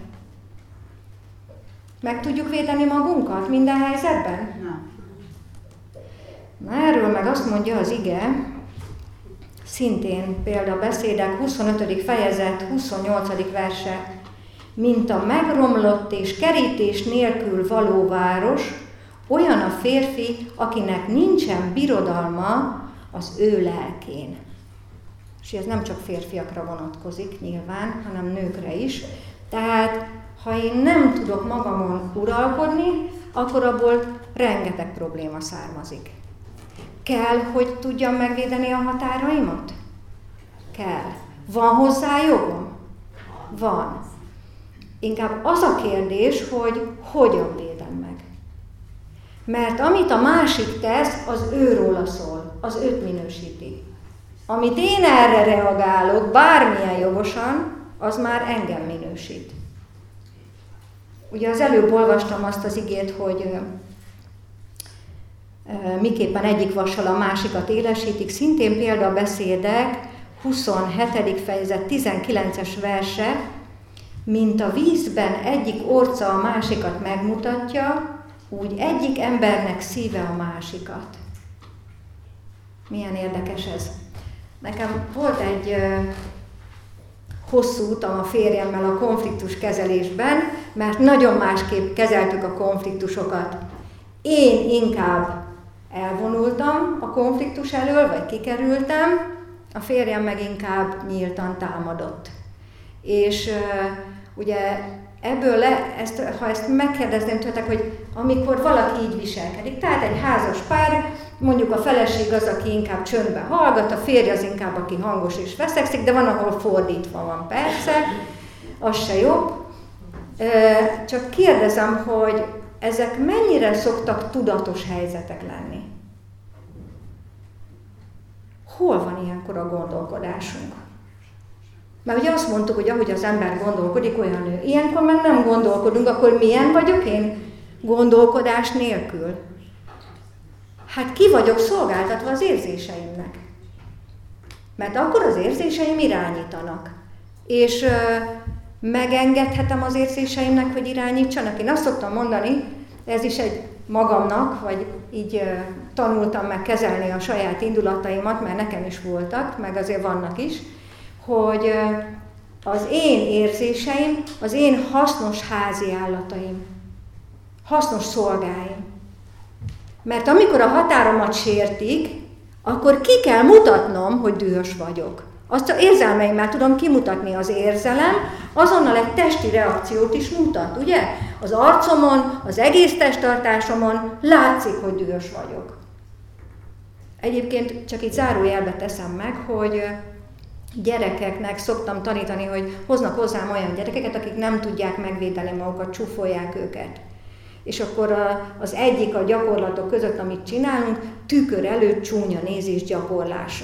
Meg tudjuk védeni magunkat minden helyzetben? Nem. Na, erről meg azt mondja az ige, szintén példabeszédek, huszonötödik fejezet, huszonnyolcadik verse, mint a megromlott és kerítés nélkül való város, olyan a férfi, akinek nincsen birodalma az ő lelkén. És ez nem csak férfiakra vonatkozik nyilván, hanem nőkre is. Tehát, ha én nem tudok magamon uralkodni, akkor abból rengeteg probléma származik. Kell, hogy tudjam megvédeni a határaimat? Kell. Van hozzá jogom? Van. Inkább az a kérdés, hogy hogyan védem meg. Mert amit a másik tesz, az őróla szól, az őt minősíti. Amit én erre reagálok, bármilyen jogosan, az már engem minősít. Ugye az előbb olvastam azt az igét, hogy miképpen egyik vassal a másikat élesítik, szintén példabeszédek, huszonhetedik fejezet, tizenkilences verse, mint a vízben egyik orca a másikat megmutatja, úgy egyik embernek szíve a másikat. Milyen érdekes ez. Nekem volt egy uh, hosszú utam a férjemmel a konfliktus kezelésben, mert nagyon másképp kezeltük a konfliktusokat. Én inkább elvonultam a konfliktus elől, vagy kikerültem, a férjem meg inkább nyíltan támadott. És uh, ugye ebből, le, ezt, ha ezt megkérdezném tőletek, hogy amikor valaki így viselkedik, tehát egy házas pár, mondjuk a feleség az, aki inkább csöndben hallgat, a férj az inkább, aki hangos és veszekszik, de van, ahol fordítva van persze, az se jobb. Csak kérdezem, hogy ezek mennyire szoktak tudatos helyzetek lenni? Hol van ilyenkor a gondolkodásunk? Mert ugye azt mondtuk, hogy ahogy az ember gondolkodik, olyan ő. Ilyenkor meg nem gondolkodunk, akkor milyen vagyok én gondolkodás nélkül? Hát ki vagyok szolgáltatva az érzéseimnek. Mert akkor az érzéseim irányítanak. És ö, megengedhetem az érzéseimnek, hogy irányítsanak. Én azt szoktam mondani, ez is egy magamnak, vagy így ö, tanultam meg kezelni a saját indulataimat, mert nekem is voltak, meg azért vannak is, hogy az én érzéseim, az én hasznos házi állataim, hasznos szolgáim. Mert amikor a határomat sértik, akkor ki kell mutatnom, hogy dühös vagyok. Azt az érzelmeimmel tudom kimutatni. Az érzelem azonnal egy testi reakciót is mutat, ugye? Az arcomon, az egész testtartásomon látszik, hogy dühös vagyok. Egyébként csak így zárójelbe teszem meg, hogy gyerekeknek szoktam tanítani, hogy hoznak hozzám olyan gyerekeket, akik nem tudják megvédeni magukat, csúfolják őket. És akkor az egyik a gyakorlatok között, amit csinálunk, tükör előtt csúnya nézés gyakorlása.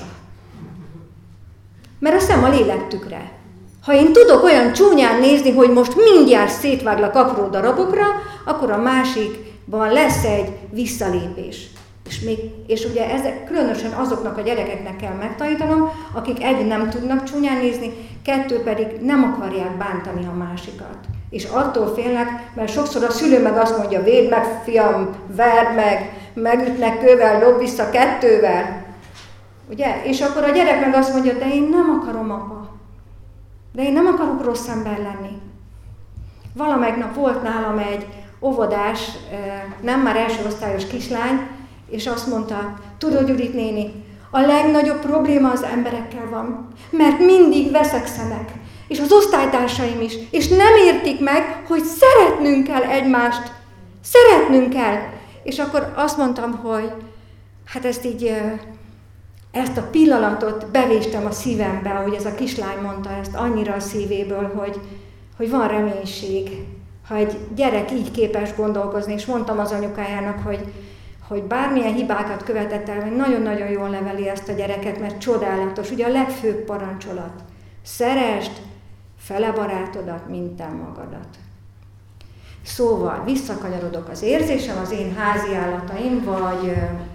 Mert a szem a lélek tükre. Ha én tudok olyan csúnyán nézni, hogy most mindjárt szétváglak apró darabokra, akkor a másikban lesz egy visszalépés. És, még, és ugye ezek különösen azoknak a gyerekeknek kell megtanítanom, akik egy nem tudnak csúnyán nézni, kettő pedig nem akarják bántani a másikat. És attól félnek, mert sokszor a szülő meg azt mondja, védd meg, fiam, verd meg, megütnek kővel, dob vissza kettővel. Ugye? És akkor a gyerek meg azt mondja, de én nem akarom, apa. De én nem akarok rossz ember lenni. Valamelyik nap volt nálam egy óvodás, nem már első osztályos kislány, és azt mondta, tudod, Judit néni, a legnagyobb probléma az emberekkel van, mert mindig veszekszenek, és az osztálytársaim is, és nem értik meg, hogy szeretnünk kell egymást, szeretnünk kell. És akkor azt mondtam, hogy hát ezt így, ezt a pillanatot bevéstem a szívembe, ahogy ez a kislány mondta ezt annyira a szívéből, hogy, hogy van reménység, ha egy gyerek így képes gondolkozni, és mondtam az anyukájának, hogy hogy bármilyen hibákat követett el, nagyon-nagyon jól neveli ezt a gyereket, mert csodálatos. Ugye a legfőbb parancsolat. Szeresd fele barátodat, mint te magadat. Szóval visszakanyarodok az érzésem, az én háziállataim, vagy,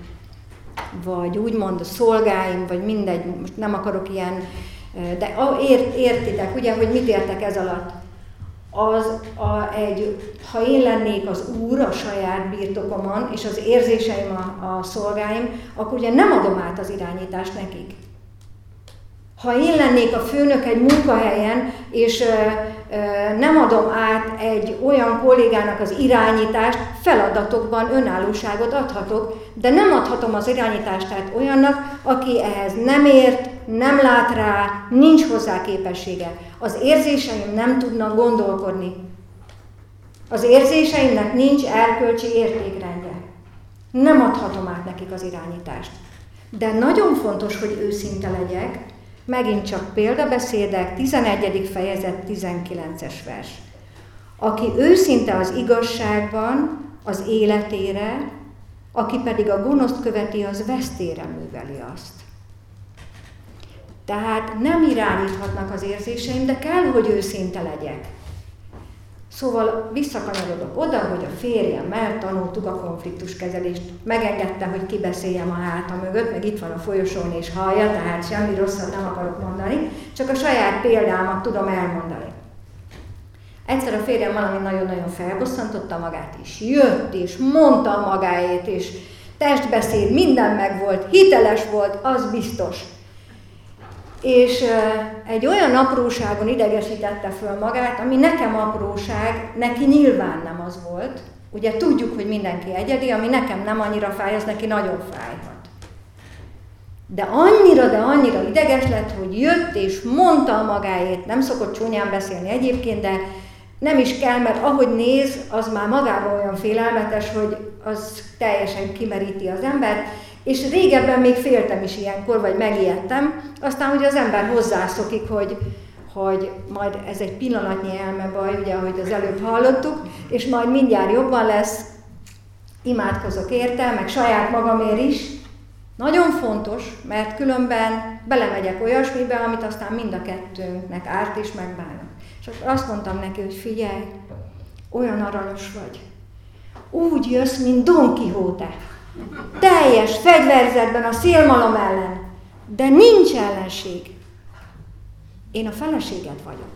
vagy úgymond a szolgáim, vagy mindegy, most nem akarok ilyen, de ért, értitek, ugye, hogy mit értek ez alatt? Az, a, egy, ha én lennék az úr a saját birtokomon, és az érzéseim a, a szolgáim, akkor ugye nem adom át az irányítást nekik. Ha én lennék a főnök egy munkahelyen, és ö, ö, nem adom át egy olyan kollégának az irányítást, feladatokban önállóságot adhatok, de nem adhatom az irányítást tehát olyannak, aki ehhez nem ért, nem lát rá, nincs hozzá képessége. Az érzéseim nem tudnak gondolkodni. Az érzéseimnek nincs erkölcsi értékrendje. Nem adhatom át nekik az irányítást. De nagyon fontos, hogy őszinte legyek, megint csak példabeszédek, tizenegyedik fejezet, tizenkilences vers. Aki őszinte az igazságban, az életére, aki pedig a gonoszt követi, az vesztére műveli azt. Tehát nem irányíthatnak az érzéseim, de kell, hogy őszinte legyek. Szóval visszakanyarodok oda, hogy a férjemmel tanultuk a konfliktuskezelést. Megengedte, hogy kibeszéljem a hátam mögött, meg itt van a folyosón és hallja, tehát semmi rosszat nem akarok mondani, csak a saját példámat tudom elmondani. Egyszer a férjem valami nagyon-nagyon felbosszantotta magát, és jött, és mondta magáét, és testbeszéd, minden megvolt, hiteles volt, az biztos. És egy olyan apróságon idegesítette föl magát, ami nekem apróság, neki nyilván nem az volt. Ugye tudjuk, hogy mindenki egyedi, ami nekem nem annyira fáj, az neki nagyon fájhat. De annyira, de annyira ideges lett, hogy jött és mondta a magáét, nem szokott csúnyán beszélni egyébként, de nem is kell, mert ahogy néz, az már magában olyan félelmetes, hogy az teljesen kimeríti az embert. És régebben még féltem is ilyenkor, vagy megijedtem, aztán ugye az ember hozzászokik, hogy, hogy majd ez egy pillanatnyi elmebaj, ugye, ahogy az előbb hallottuk, és majd mindjárt jobban lesz, imádkozok érte, meg saját magamért is. Nagyon fontos, mert különben belemegyek olyasmibe, amit aztán mind a kettőnknek árt és megbánok. És akkor azt mondtam neki, hogy figyelj, olyan aranyos vagy. Úgy jössz, mint Don Quixote. Teljes fegyverzetben a szélmalom ellen, de nincs ellenség. Én a feleséged vagyok.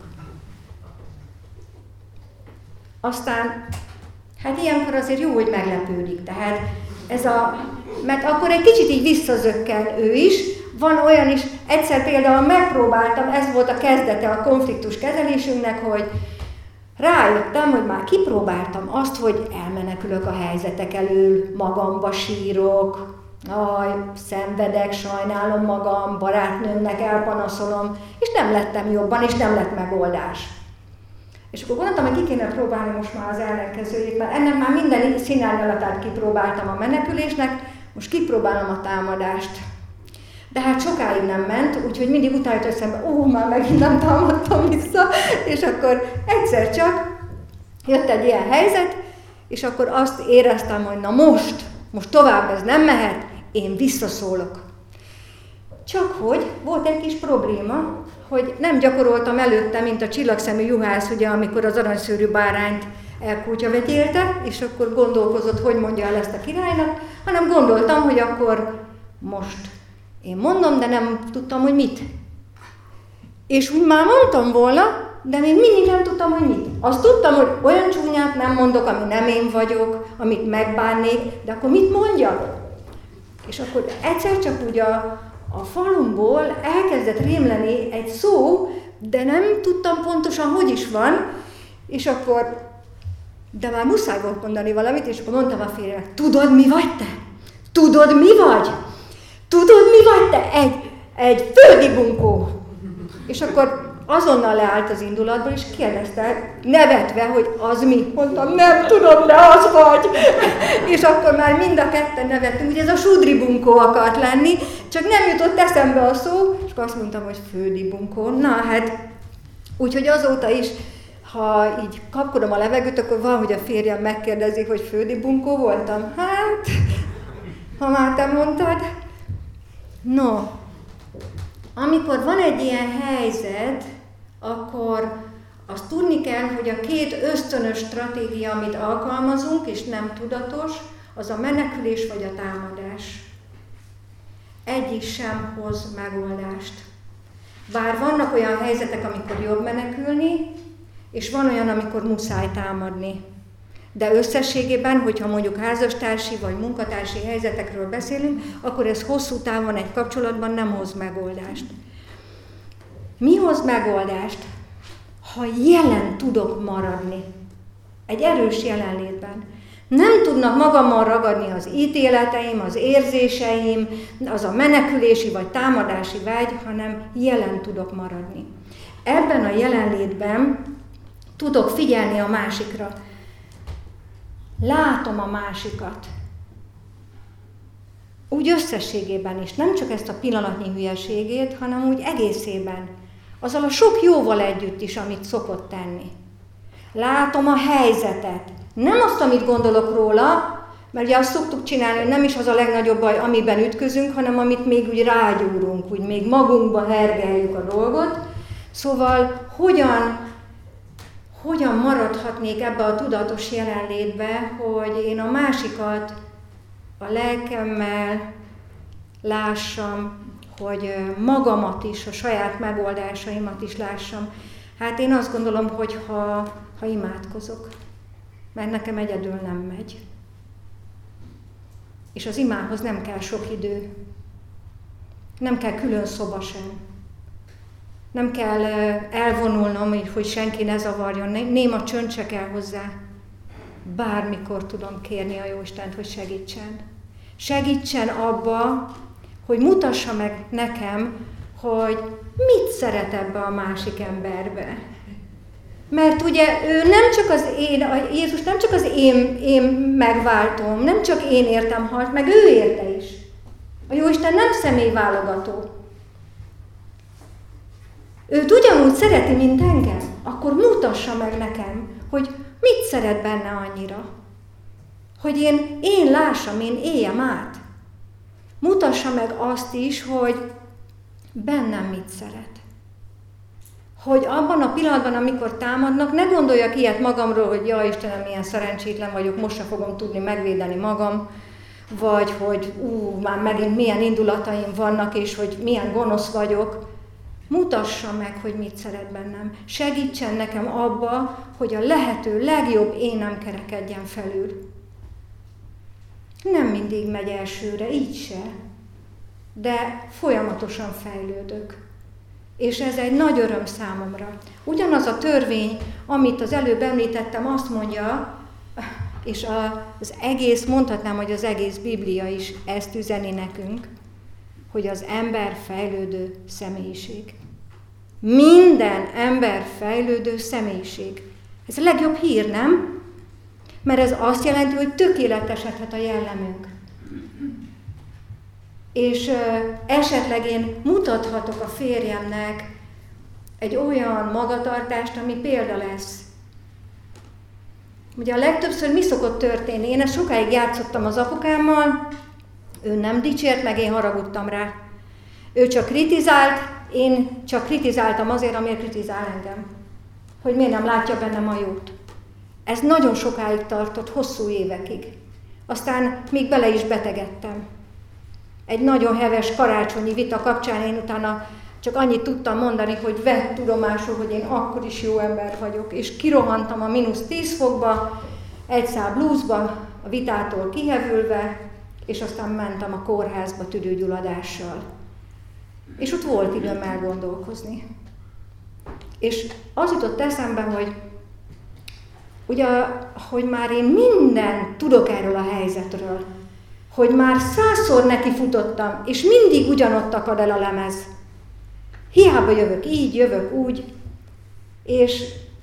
Aztán, hát ilyenkor azért jó, hogy meglepődik, tehát ez a, mert akkor egy kicsit így visszazökken ő is, van olyan is, egyszer például megpróbáltam, ez volt a kezdete a konfliktus kezelésünknek, hogy rájöttem, hogy már kipróbáltam azt, hogy elmenekülök a helyzetek elől, magamba sírok, aj, szenvedek, sajnálom magam, barátnőmnek elpanaszolom, és nem lettem jobban, és nem lett megoldás. És akkor gondoltam, hogy ki kéne próbálni most már az ellenkezőjét, mert ennek már minden színárnyalatát kipróbáltam a menekülésnek, most kipróbálom a támadást. De hát sokáig nem ment, úgyhogy mindig utána jött eszembe, ó, már megint nem támadtam vissza, és akkor egyszer csak jött egy ilyen helyzet, és akkor azt éreztem, hogy na most, most tovább ez nem mehet, én visszaszólok. Csak hogy volt egy kis probléma, hogy nem gyakoroltam előtte, mint a csillagszemű juhász, ugye, amikor az aranyszőrű bárányt elkútyavegyélte, és akkor gondolkozott, hogy mondja el ezt a királynak, hanem gondoltam, hogy akkor most én mondom, de nem tudtam, hogy mit. És úgy már mondtam volna, de még mindig nem tudtam, hogy mit. Azt tudtam, hogy olyan csúnyát nem mondok, ami nem én vagyok, amit megbánnék, de akkor mit mondjak? És akkor egyszer csak úgy a, a falumból elkezdett rémleni egy szó, de nem tudtam pontosan, hogy is van, és akkor, de már muszáj volt mondani valamit, és akkor mondtam a férjemnek, tudod, mi vagy te? Tudod, mi vagy? Tudod, mi vagy te? Egy, egy földi bunkó. És akkor azonnal leállt az indulatból, és kérdezte, nevetve, hogy az mi? Mondtam, nem tudom, de az vagy. És akkor már mind a ketten nevettünk, hogy ez a sudri bunkó akart lenni, csak nem jutott eszembe a szó, és akkor azt mondtam, hogy földi bunkó. Na hát, úgyhogy azóta is, ha így kapkodom a levegőt, akkor valahogy a férjem megkérdezi, hogy földi bunkó voltam. Hát, ha már te mondtad. No, amikor van egy ilyen helyzet, akkor azt tudni kell, hogy a két ösztönös stratégia, amit alkalmazunk, és nem tudatos, az a menekülés vagy a támadás. Egyik sem hoz megoldást. Bár vannak olyan helyzetek, amikor jobb menekülni, és van olyan, amikor muszáj támadni. De összességében, hogyha mondjuk házastársi vagy munkatársi helyzetekről beszélünk, akkor ez hosszú távon egy kapcsolatban nem hoz megoldást. Mi hoz megoldást? Ha jelen tudok maradni, egy erős jelenlétben. Nem tudnak magammal ragadni az ítéleteim, az érzéseim, az a menekülési vagy támadási vágy, hanem jelen tudok maradni. Ebben a jelenlétben tudok figyelni a másikra. Látom a másikat. Úgy összességében is, nem csak ezt a pillanatnyi hülyeségét, hanem úgy egészében. Azzal a sok jóval együtt is, amit szokott tenni. Látom a helyzetet. Nem azt, amit gondolok róla, mert ugye azt szoktuk csinálni, hogy nem is az a legnagyobb baj, amiben ütközünk, hanem amit még úgy rágyúrunk, úgy még magunkba hergeljük a dolgot. Szóval hogyan, hogyan maradhatnék ebbe a tudatos jelenlétbe, hogy én a másikat a lelkemmel lássam, hogy magamat is, a saját megoldásaimat is lássam. Hát én azt gondolom, hogy ha, ha imádkozok, mert nekem egyedül nem megy. És az imához nem kell sok idő. Nem kell külön szoba sem. Nem kell elvonulnom, hogy senki ne zavarjon. Néma csönd se kell hozzá. Bármikor tudom kérni a Jóistent, hogy segítsen. Segítsen abba, hogy mutassa meg nekem, hogy mit szeret ebbe a másik emberbe. Mert ugye ő nem csak az én, a Jézus nem csak az én, én megváltom, nem csak én értem halt, meg ő érte is. A Jóisten nem személyválogató. Őt ugyanúgy szereti, mint engem, akkor mutassa meg nekem, hogy mit szeret benne annyira. Hogy én, én lássam, én éljem át. Mutassa meg azt is, hogy bennem mit szeret. Hogy abban a pillanatban, amikor támadnak, ne gondoljak ilyet magamról, hogy jaj, Istenem, milyen szerencsétlen vagyok, most se fogom tudni megvédeni magam, vagy hogy ú, már megint milyen indulataim vannak, és hogy milyen gonosz vagyok. Mutassa meg, hogy mit szeret bennem. Segítsen nekem abba, hogy a lehető legjobb énem kerekedjen felül. Nem mindig megy elsőre, így se, de folyamatosan fejlődök. És ez egy nagy öröm számomra. Ugyanaz a törvény, amit az előbb említettem, azt mondja, és az egész, mondhatnám, hogy az egész Biblia is ezt üzeni nekünk, hogy az ember fejlődő személyiség. Minden ember fejlődő személyiség. Ez a legjobb hír, nem? Mert ez azt jelenti, hogy tökéletesedhet a jellemünk. És esetleg én mutathatok a férjemnek egy olyan magatartást, ami példa lesz. Ugye a legtöbbször mi szokott történni? Én ezt sokáig játszottam az apukámmal, ő nem dicsért meg, én haragudtam rá. Ő csak kritizált, én csak kritizáltam azért, amiért kritizál engem. Hogy miért nem látja bennem a jót. Ez nagyon sokáig tartott, hosszú évekig. Aztán még bele is betegedtem. Egy nagyon heves karácsonyi vita kapcsán én utána csak annyit tudtam mondani, hogy vett tudomásul, hogy én akkor is jó ember vagyok. És kirohantam a mínusz tíz fokba, egy szál blúzba, a vitától kihevülve, és aztán mentem a kórházba tüdőgyulladással. És ott volt időm elgondolkozni. És az jutott eszembe, hogy ugye, hogy már én mindent tudok erről a helyzetről, hogy már százszor neki futottam, és mindig ugyanott akad el a lemez. Hiába jövök így, jövök úgy, és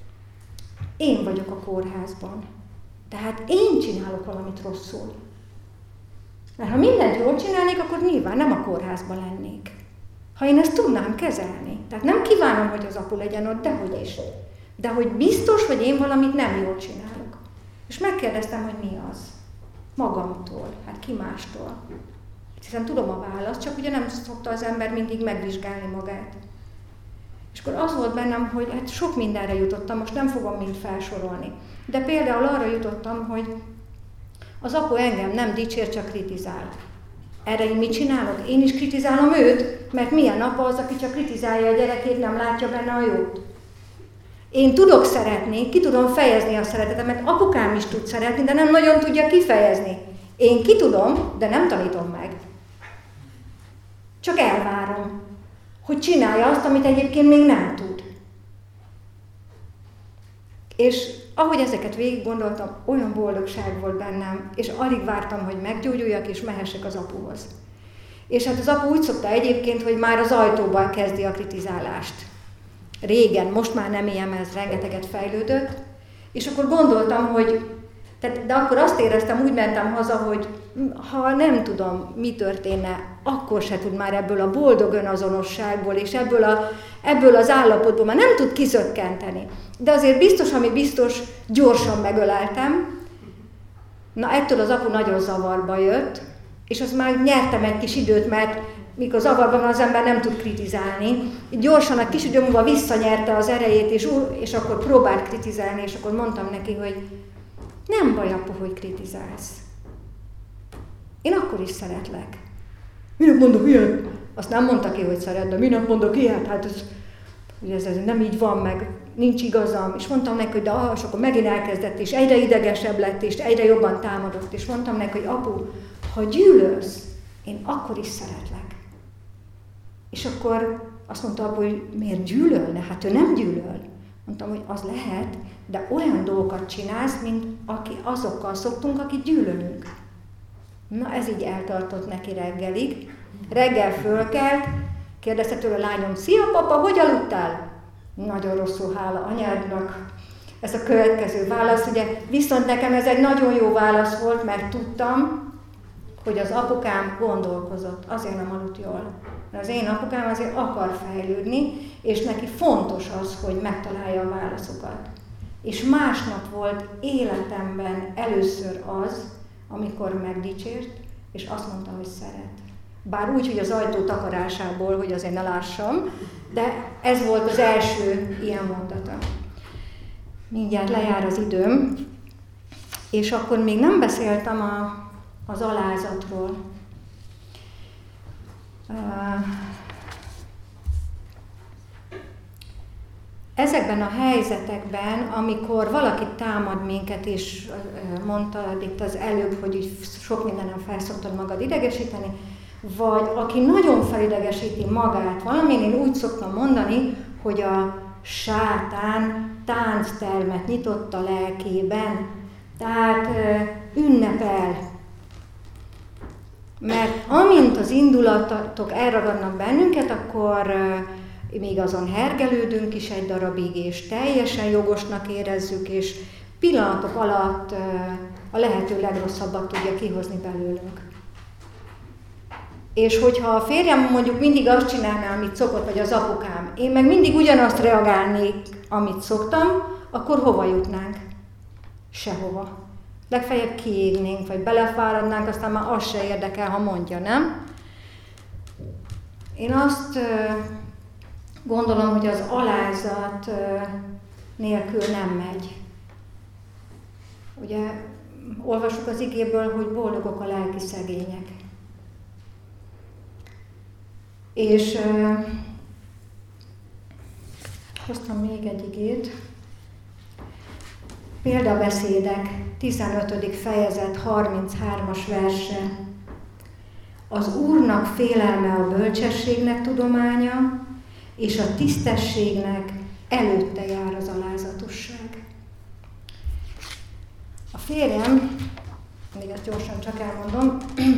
én vagyok a kórházban. Tehát én csinálok valamit rosszul. Mert ha mindent jól csinálnék, akkor nyilván nem a kórházban lennék. Ha én ezt tudnám kezelni. Tehát nem kívánom, hogy az apu legyen ott, dehogy is. De hogy biztos, hogy én valamit nem jól csinálok. És megkérdeztem, hogy mi az. Magamtól, hát ki mástól. Hiszen tudom a választ, csak ugye nem szokta az ember mindig megvizsgálni magát. És akkor az volt bennem, hogy hát sok mindenre jutottam, most nem fogom mind felsorolni. De például arra jutottam, hogy az apu engem nem dicsér, csak kritizál. Erre én mit csinálok? Én is kritizálom őt, mert milyen apa az, aki csak kritizálja a gyerekét, nem látja benne a jót. Én tudok szeretni, ki tudom fejezni a szeretetemet, apukám is tud szeretni, de nem nagyon tudja kifejezni. Én ki tudom, de nem tanítom meg. Csak elvárom, hogy csinálja azt, amit egyébként még nem tud. És ahogy ezeket végig gondoltam, olyan boldogság volt bennem, és alig vártam, hogy meggyógyuljak, és mehessek az apuhoz. És hát az apu úgy szokta egyébként, hogy már az ajtóban kezdi a kritizálást. Régen, most már nem ilyen, mert ez rengeteget fejlődött, és akkor gondoltam, hogy, tehát, de akkor azt éreztem, úgy mentem haza, hogy ha nem tudom, mi történne, akkor se tud már ebből a boldog önazonosságból, és ebből, a, ebből az állapotból már nem tud kiszökkenteni. De azért biztos, ami biztos, gyorsan megöleltem. Na, ettől az apu nagyon zavarba jött, és az már nyertem egy kis időt, mert mikor zavarban van az ember, nem tud kritizálni. Gyorsan, egy kis idő múlva visszanyerte az erejét, és, és akkor próbált kritizálni, és akkor mondtam neki, hogy nem baj, apu, hogy kritizálsz. Én akkor is szeretlek. Minek mondok ilyet? Azt nem mondta ki, hogy szeret, de minek mondok ilyet? Hát ez, ez, ez nem így van, meg nincs igazam. És mondtam neki, hogy de ah, és akkor megint elkezdett, és egyre idegesebb lett, és egyre jobban támadott. És mondtam neki, hogy apu, ha gyűlölsz, én akkor is szeretlek. És akkor azt mondta apu, hogy miért gyűlölne? Hát ő nem gyűlöl. Mondtam, hogy az lehet, de olyan dolgokat csinálsz, mint aki, azokkal szoktunk, akit gyűlölünk. Na, ez így eltartott neki reggelig. Reggel fölkelt, kérdezte tőle a lányom, szia papa, hogy aludtál? Nagyon rosszul, hála anyádnak. Ez a következő válasz, ugye, viszont nekem ez egy nagyon jó válasz volt, mert tudtam, hogy az apukám gondolkozott, azért nem aludt jól. Mert az én apukám azért akar fejlődni, és neki fontos az, hogy megtalálja a válaszokat. És másnap volt életemben először az, amikor megdicsért, és azt mondta, hogy szeret. Bár úgy, hogy az ajtó takarásából, hogy azért ne lássam, de ez volt az első ilyen mondata. Mindjárt lejár az időm, és akkor még nem beszéltem a, az alázatról. Ezekben a helyzetekben, amikor valaki támad minket, és mondta itt az előbb, hogy így sok mindenen fel szoktad magad idegesíteni, vagy aki nagyon felidegesíti magát valamin, én úgy szoktam mondani, hogy a sátán tánctermet nyitott a lelkében, Tehát ünnepel. Mert amint az indulatok elragadnak bennünket, akkor még azon hergelődünk is egy darabig, és teljesen jogosnak érezzük, és pillanatok alatt a lehető legrosszabbat tudja kihozni belőlünk. És hogyha a férjem mondjuk mindig azt csinálná, amit szokott, vagy az apukám, én meg mindig ugyanazt reagálnék, amit szoktam, akkor hova jutnánk? Sehova. Legfeljebb kiégnénk, vagy belefáradnánk, aztán már az se érdekel, ha mondja, nem? Én azt gondolom, hogy az alázat nélkül nem megy. Ugye olvasjuk az igéből, hogy boldogok a lelki szegények. És uh, hoztam még egy igét. Példabeszédek, tizenötödik fejezet, harminchármas verse. Az Úrnak félelme a bölcsességnek tudománya, és a tisztességnek előtte jár az alázatosság. A férjem, még ezt gyorsan csak elmondom,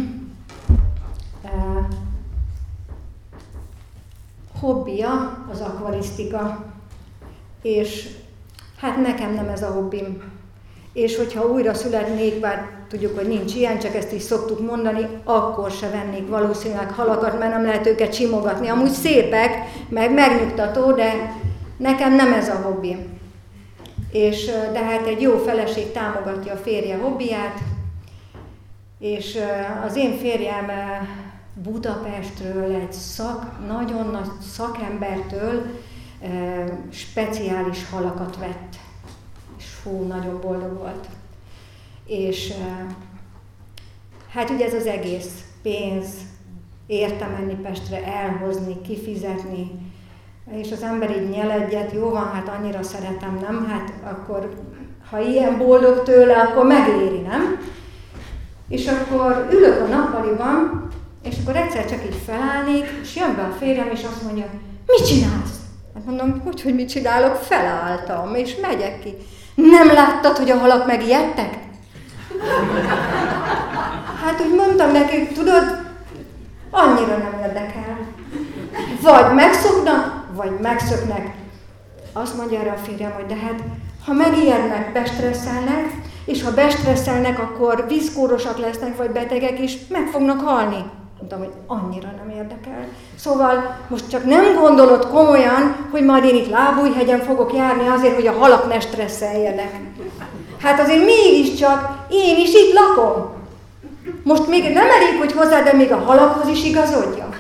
hobbija az akvarisztika, és hát nekem nem ez a hobbim. És hogyha újra születnék, bár tudjuk, hogy nincs ilyen, csak ezt is szoktuk mondani, akkor se vennék valószínűleg halakat, mert nem lehet őket simogatni. Amúgy szépek, meg megnyugtató, de nekem nem ez a hobbim. És de hát egy jó feleség támogatja a férje hobbiját, és az én férjem Budapestről, egy szak, nagyon nagy szakembertől e, speciális halakat vett. És fú, nagyon boldog volt. És e, hát ugye ez az egész pénz, érte menni Pestre, elhozni, kifizetni, és az ember így nyel egyet, jó van, hát annyira szeretem, nem? Hát akkor, ha ilyen boldog tőle, akkor megéri, nem? És akkor ülök a nappaliban, és akkor egyszer csak így felállnék, és jön be a férjem, és azt mondja, mit csinálsz? Hát mondom, hogy, hogy mit csinálok? Felálltam, és megyek ki. Nem láttad, hogy a halak megijedtek? Hát úgy mondtam nekik, tudod, annyira nem érdekel. Vagy megszoknak, vagy megszöknek. Azt mondja erre a férjem, hogy de hát, ha megijednek, bestresszelnek, és ha bestresszelnek, akkor vízkórosak lesznek, vagy betegek, és meg fognak halni. Mondtam, hogy annyira nem érdekel. Szóval most csak nem gondolod komolyan, hogy majd én itt Lábújhegyen fogok járni azért, hogy a halak ne stresszeljenek. Hát azért mégiscsak én is itt lakom. Most még nem elég, hogy hozzá, de még a halakhoz is igazodjak.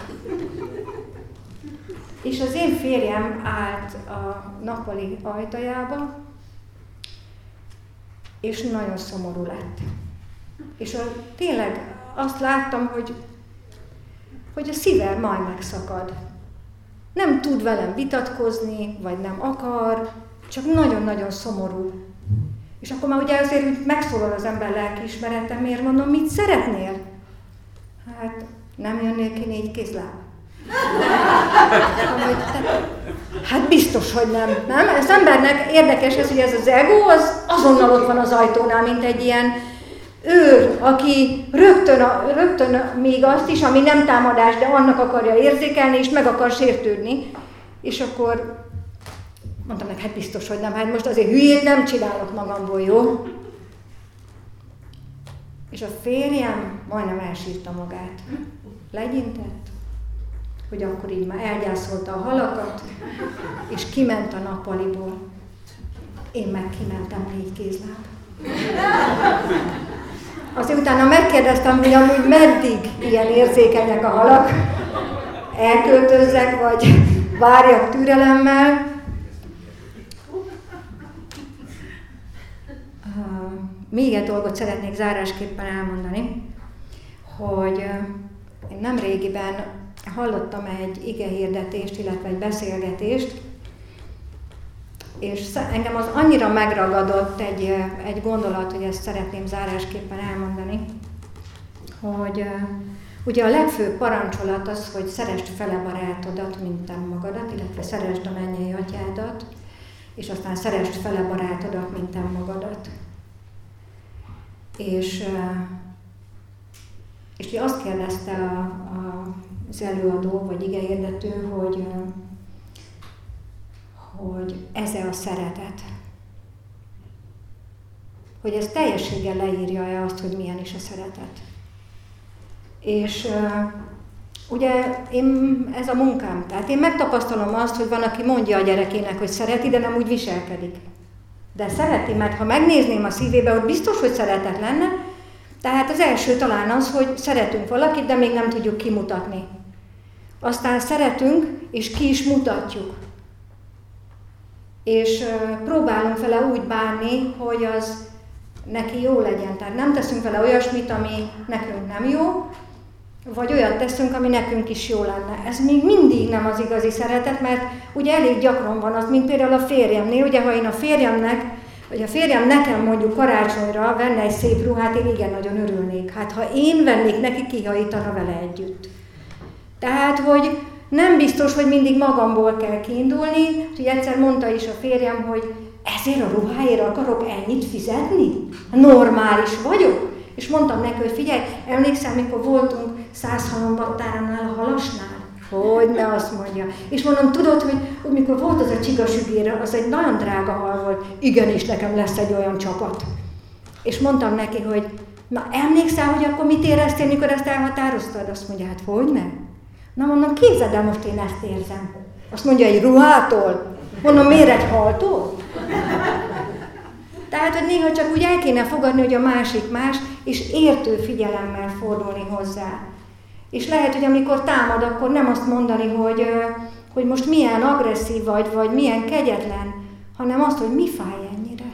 És az én férjem állt a nappali ajtajába, és nagyon szomorú lett. És a, tényleg azt láttam, hogy, hogy a szíve majd megszakad. Nem tud velem vitatkozni, vagy nem akar, csak nagyon-nagyon szomorú. És akkor már ugye azért megszólal az ember lelkiismerete, miért mondom, mit szeretnél? Hát nem jönnél ki négy kézláb. Hát biztos, hogy nem, nem? Az embernek érdekes ez, hogy ez az ego, az azonnal ott van az ajtónál, mint egy ilyen őr, aki rögtön, a, rögtön még azt is, ami nem támadás, de annak akarja érzékelni, és meg akar sértődni. És akkor mondtam meg, hát biztos, hogy nem, hát most azért hülyét nem csinálok magamból, jó? És a férjem majdnem elsírta magát. Legyintett, hogy akkor így már elgyászolta a halakat, és kiment a nappaliból. Én meg kimentem négy kézláb. Azért utána megkérdeztem, hogy amúgy meddig ilyen érzékenyek a halak, elköltözzek, vagy várjak türelemmel. Még egy dolgot szeretnék zárásképpen elmondani, hogy én nem régiben hallottam egy igehirdetést, illetve egy beszélgetést, és engem az annyira megragadott egy, egy gondolat, hogy ezt szeretném zárásképpen elmondani, hogy ugye a legfőbb parancsolat az, hogy szeresd fele barátodat, mint te magadat, illetve szeresd a mennyei atyádat, és aztán szeresd fele barátodat, mint te magadat. És, és azt kérdezte a, a, az előadó, vagy igehirdető, hogy, hogy ez-e a szeretet. Hogy ez teljességgel leírja-e azt, hogy milyen is a szeretet. És ugye én, ez a munkám, tehát én megtapasztalom azt, hogy van, aki mondja a gyerekének, hogy szereti, de nem úgy viselkedik. De szereti, mert ha megnézném a szívébe, ott biztos, hogy szeretet lenne. Tehát az első talán az, hogy szeretünk valakit, de még nem tudjuk kimutatni. Aztán szeretünk, és ki is mutatjuk. És próbálunk vele úgy bánni, hogy az neki jó legyen. Tehát nem teszünk vele olyasmit, ami nekünk nem jó, vagy olyat teszünk, ami nekünk is jó lenne. Ez még mindig nem az igazi szeretet, mert ugye elég gyakran van az, mint például a férjemnél, ugye ha én a férjemnek, vagy a férjem nekem mondjuk karácsonyra venne egy szép ruhát, én igen nagyon örülnék. Hát ha én vennék neki, kihajítana vele együtt. Tehát, hogy nem biztos, hogy mindig magamból kell kiindulni, hogy egyszer mondta is a férjem, hogy ezért a ruháért akarok ennyit fizetni? Normális vagyok? És mondtam neki, hogy figyelj, emlékszem, mikor voltunk Százhalombattáránál a Halasnál? Hogyne, azt mondja. És mondom, tudod, hogy, hogy mikor volt az a csigasügér, az egy nagyon drága hal volt. Igenis, nekem lesz egy olyan csapat. És mondtam neki, hogy na emlékszel, hogy akkor mit éreztél, mikor ezt elhatároztad? Azt mondja, hát hogyne? Na mondom, képzeld el, most én ezt érzem. Azt mondja, egy ruhától? Mondom, miért egy haltól? Tehát, hogy néha csak úgy el kéne fogadni, hogy a másik más, és értő figyelemmel fordulni hozzá. És lehet, hogy amikor támad, akkor nem azt mondani, hogy, hogy most milyen agresszív vagy, vagy milyen kegyetlen, hanem azt, hogy mi fáj ennyire.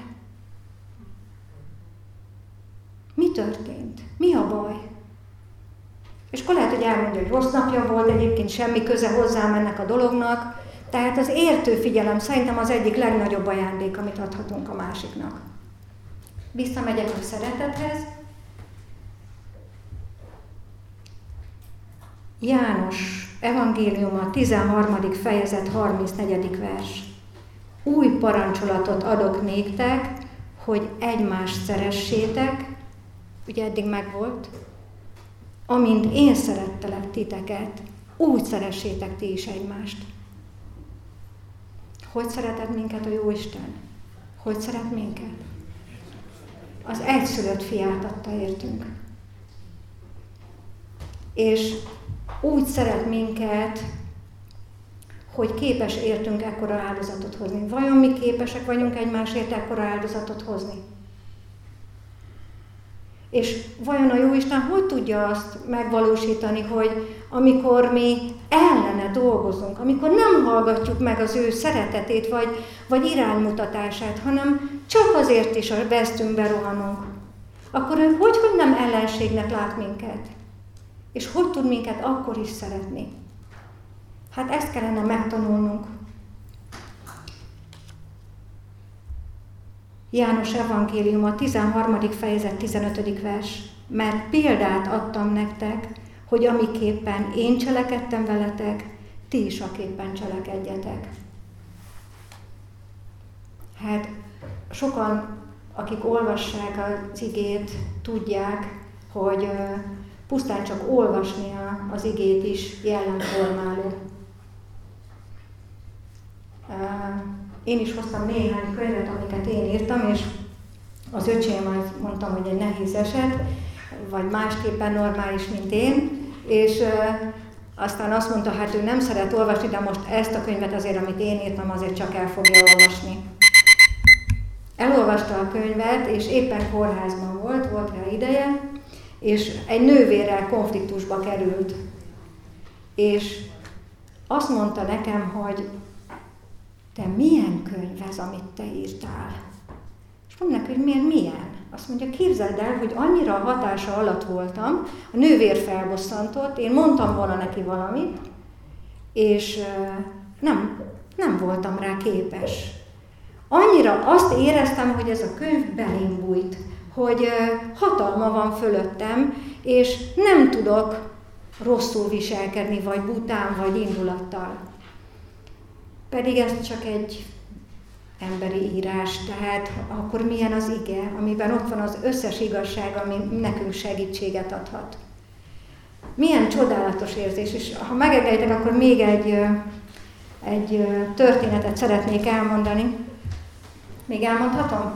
Mi történt? Mi a baj? És akkor lehet, hogy elmondja, hogy rossz napja volt, egyébként semmi köze hozzám ennek a dolognak. Tehát az értő figyelem szerintem az egyik legnagyobb ajándék, amit adhatunk a másiknak. Visszamegyek a szeretethez. János evangéliuma, tizenharmadik fejezet, harmincnegyedik vers. Új parancsolatot adok néktek, hogy egymást szeressétek, ugye eddig megvolt, amint én szerettelek titeket, úgy szeressétek ti is egymást. Hogy szeretett minket a Jóisten? Hogy szeret minket? Az egyszülött fiát adta értünk. És úgy szeret minket, hogy képes értünk ekkora áldozatot hozni. Vajon mi képesek vagyunk egymásért ekkora áldozatot hozni? És vajon a Jóisten hogy tudja azt megvalósítani, hogy amikor mi ellene dolgozunk, amikor nem hallgatjuk meg az ő szeretetét, vagy, vagy iránymutatását, hanem csak azért is a vesztünkbe rohanunk, akkor ő hogy, hogy nem ellenségnek lát minket? És hogy tud minket akkor is szeretni? Hát ezt kellene megtanulnunk. János evangéliuma, tizenharmadik fejezet, tizenötödik vers. Mert példát adtam nektek, hogy amiképpen én cselekedtem veletek, ti is aképpen cselekedjetek. Hát sokan, akik olvassák az igét, tudják, hogy pusztán csak olvasni az igét is jellemformáló. Én is hoztam néhány könyvet, amiket én írtam, és az öcsém, mondtam, hogy egy nehéz eset, vagy másképpen normális, mint én, és aztán azt mondta, hát ő nem szeret olvasni, de most ezt a könyvet azért, amit én írtam, azért csak el fogja olvasni. Elolvasta a könyvet, és éppen kórházban volt, volt rá ideje, és egy nővérrel konfliktusba került. És azt mondta nekem, hogy te milyen könyv ez, amit te írtál? És mondom neki, hogy miért milyen? Azt mondja, képzeld el, hogy annyira a hatása alatt voltam, a nővér felbosszantott, én mondtam volna neki valamit, és nem, nem voltam rá képes. Annyira azt éreztem, hogy ez a könyv belém bújt, hogy hatalma van fölöttem, és nem tudok rosszul viselkedni, vagy bután, vagy indulattal. Pedig ez csak egy emberi írás, tehát akkor milyen az ige, amiben ott van az összes igazság, ami nekünk segítséget adhat. Milyen csodálatos érzés, és ha megengeditek, akkor még egy, egy történetet szeretnék elmondani. Még elmondhatom?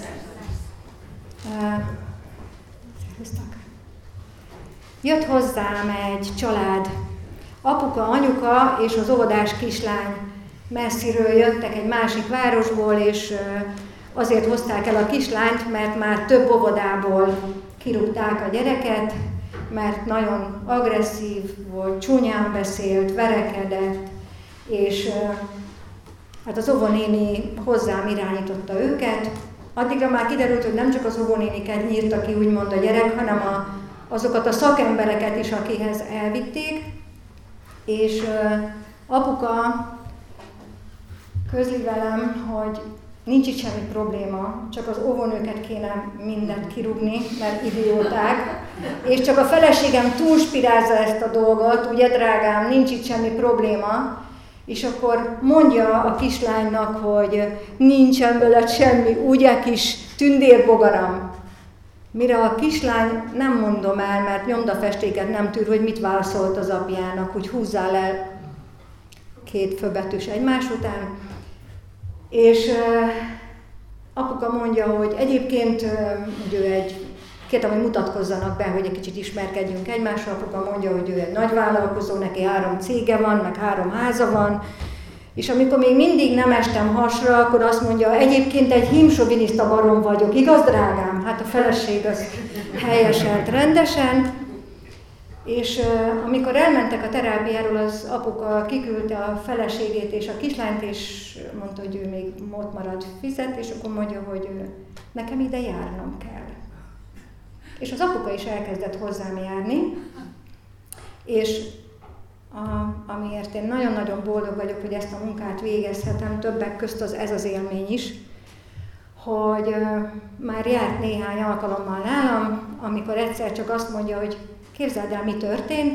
Jött hozzám egy család, apuka, anyuka és az óvodás kislány messziről jöttek egy másik városból, és azért hozták el a kislányt, mert már több óvodából kirúgták a gyereket, mert nagyon agresszív volt, csúnyán beszélt, verekedett, és hát az óvónéni hozzám irányította őket. Addigra már kiderült, hogy nem csak az óvónéniket nyírta ki úgymond a gyerek, hanem a, azokat a szakembereket is, akihez elvitték, és apuka közli velem, hogy nincs itt semmi probléma, csak az óvónőket kéne mindent kirúgni, mert idióták, és csak a feleségem túlspirázza ezt a dolgot, ugye drágám, nincs itt semmi probléma, és akkor mondja a kislánynak, hogy nincsen veled semmi, ugye kis tündérbogaram. Mire a kislány, nem mondom el, mert nyomdafestéket nem tűr, hogy mit válaszolt az apjának, hogy húzzál el két főbetűs egymás után. És uh, apuka mondja, hogy egyébként uh, ő egy, kértem, hogy mutatkozzanak be, hogy egy kicsit ismerkedjünk egymással. Apuka mondja, hogy ő egy nagy vállalkozó, neki három cége van, meg három háza van. És amikor még mindig nem estem hasra, akkor azt mondja, egyébként egy hímsoviniszta barom vagyok, igaz drágám? Hát a feleség az helyeselt rendesen. És uh, amikor elmentek a terápiáról, az apuka kiküldte a feleségét és a kislányt, és mondta, hogy ő még ott marad, fizet, és akkor mondja, hogy uh, nekem ide járnom kell. És az apuka is elkezdett hozzám járni, és a, amiért én nagyon-nagyon boldog vagyok, hogy ezt a munkát végezhetem, többek közt az ez az élmény is, hogy uh, már járt néhány alkalommal nálam, amikor egyszer csak azt mondja, hogy képzeld el, mi történt,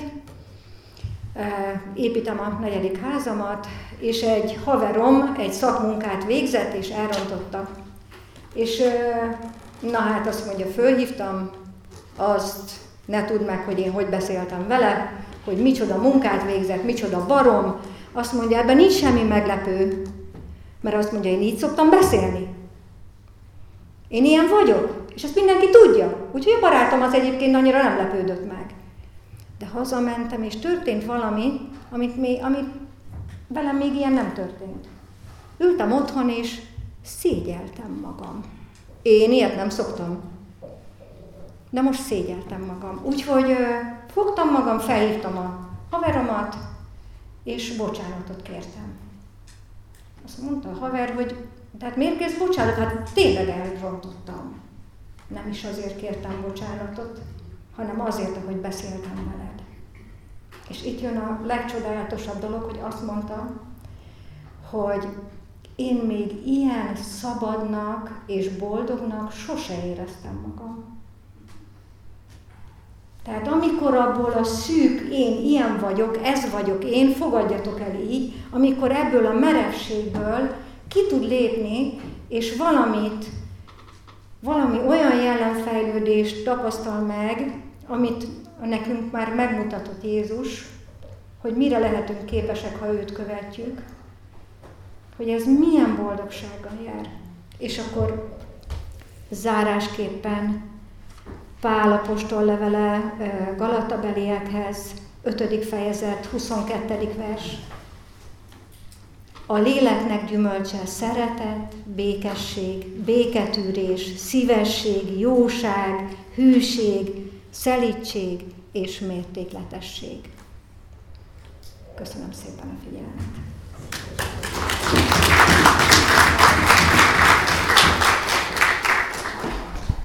építem a negyedik házamat, és egy haverom egy szakmunkát végzett, és elrontotta. És na hát azt mondja, fölhívtam, azt ne tudd meg, hogy én hogy beszéltem vele, hogy micsoda munkát végzett, micsoda barom. Azt mondja, ebben nincs semmi meglepő, mert azt mondja, én így szoktam beszélni. Én ilyen vagyok, és ezt mindenki tudja. Úgyhogy a barátom az egyébként annyira nem lepődött meg. De hazamentem, és történt valami, amit, még, amit velem még ilyen nem történt. Ültem otthon, és szégyeltem magam. Én ilyet nem szoktam. De most szégyeltem magam. Úgyhogy uh, fogtam magam, felhívtam a haveromat, és bocsánatot kértem. Azt mondta a haver, hogy tehát miért kérsz bocsánatot? Hát tényleg elrontottam. Nem is azért kértem bocsánatot, hanem azért, ahogy beszéltem veled. És itt jön a legcsodálatosabb dolog, hogy azt mondta, hogy én még ilyen szabadnak és boldognak sose éreztem magam. Tehát amikor abból a szűk, én ilyen vagyok, ez vagyok én, fogadjatok el így, amikor ebből a merevségből ki tud lépni, és valamit, valami olyan jellemfejlődést tapasztal meg, amit nekünk már megmutatott Jézus, hogy mire lehetünk képesek, ha őt követjük, hogy ez milyen boldogsággal jár. És akkor zárásképpen Pál apostol levele Galatabeliekhez, ötödik fejezet, huszonkettedik vers. A léleknek gyümölcse szeretet, békesség, béketűrés, szívesség, jóság, hűség, szelídség és mértékletesség. Köszönöm szépen a figyelmet!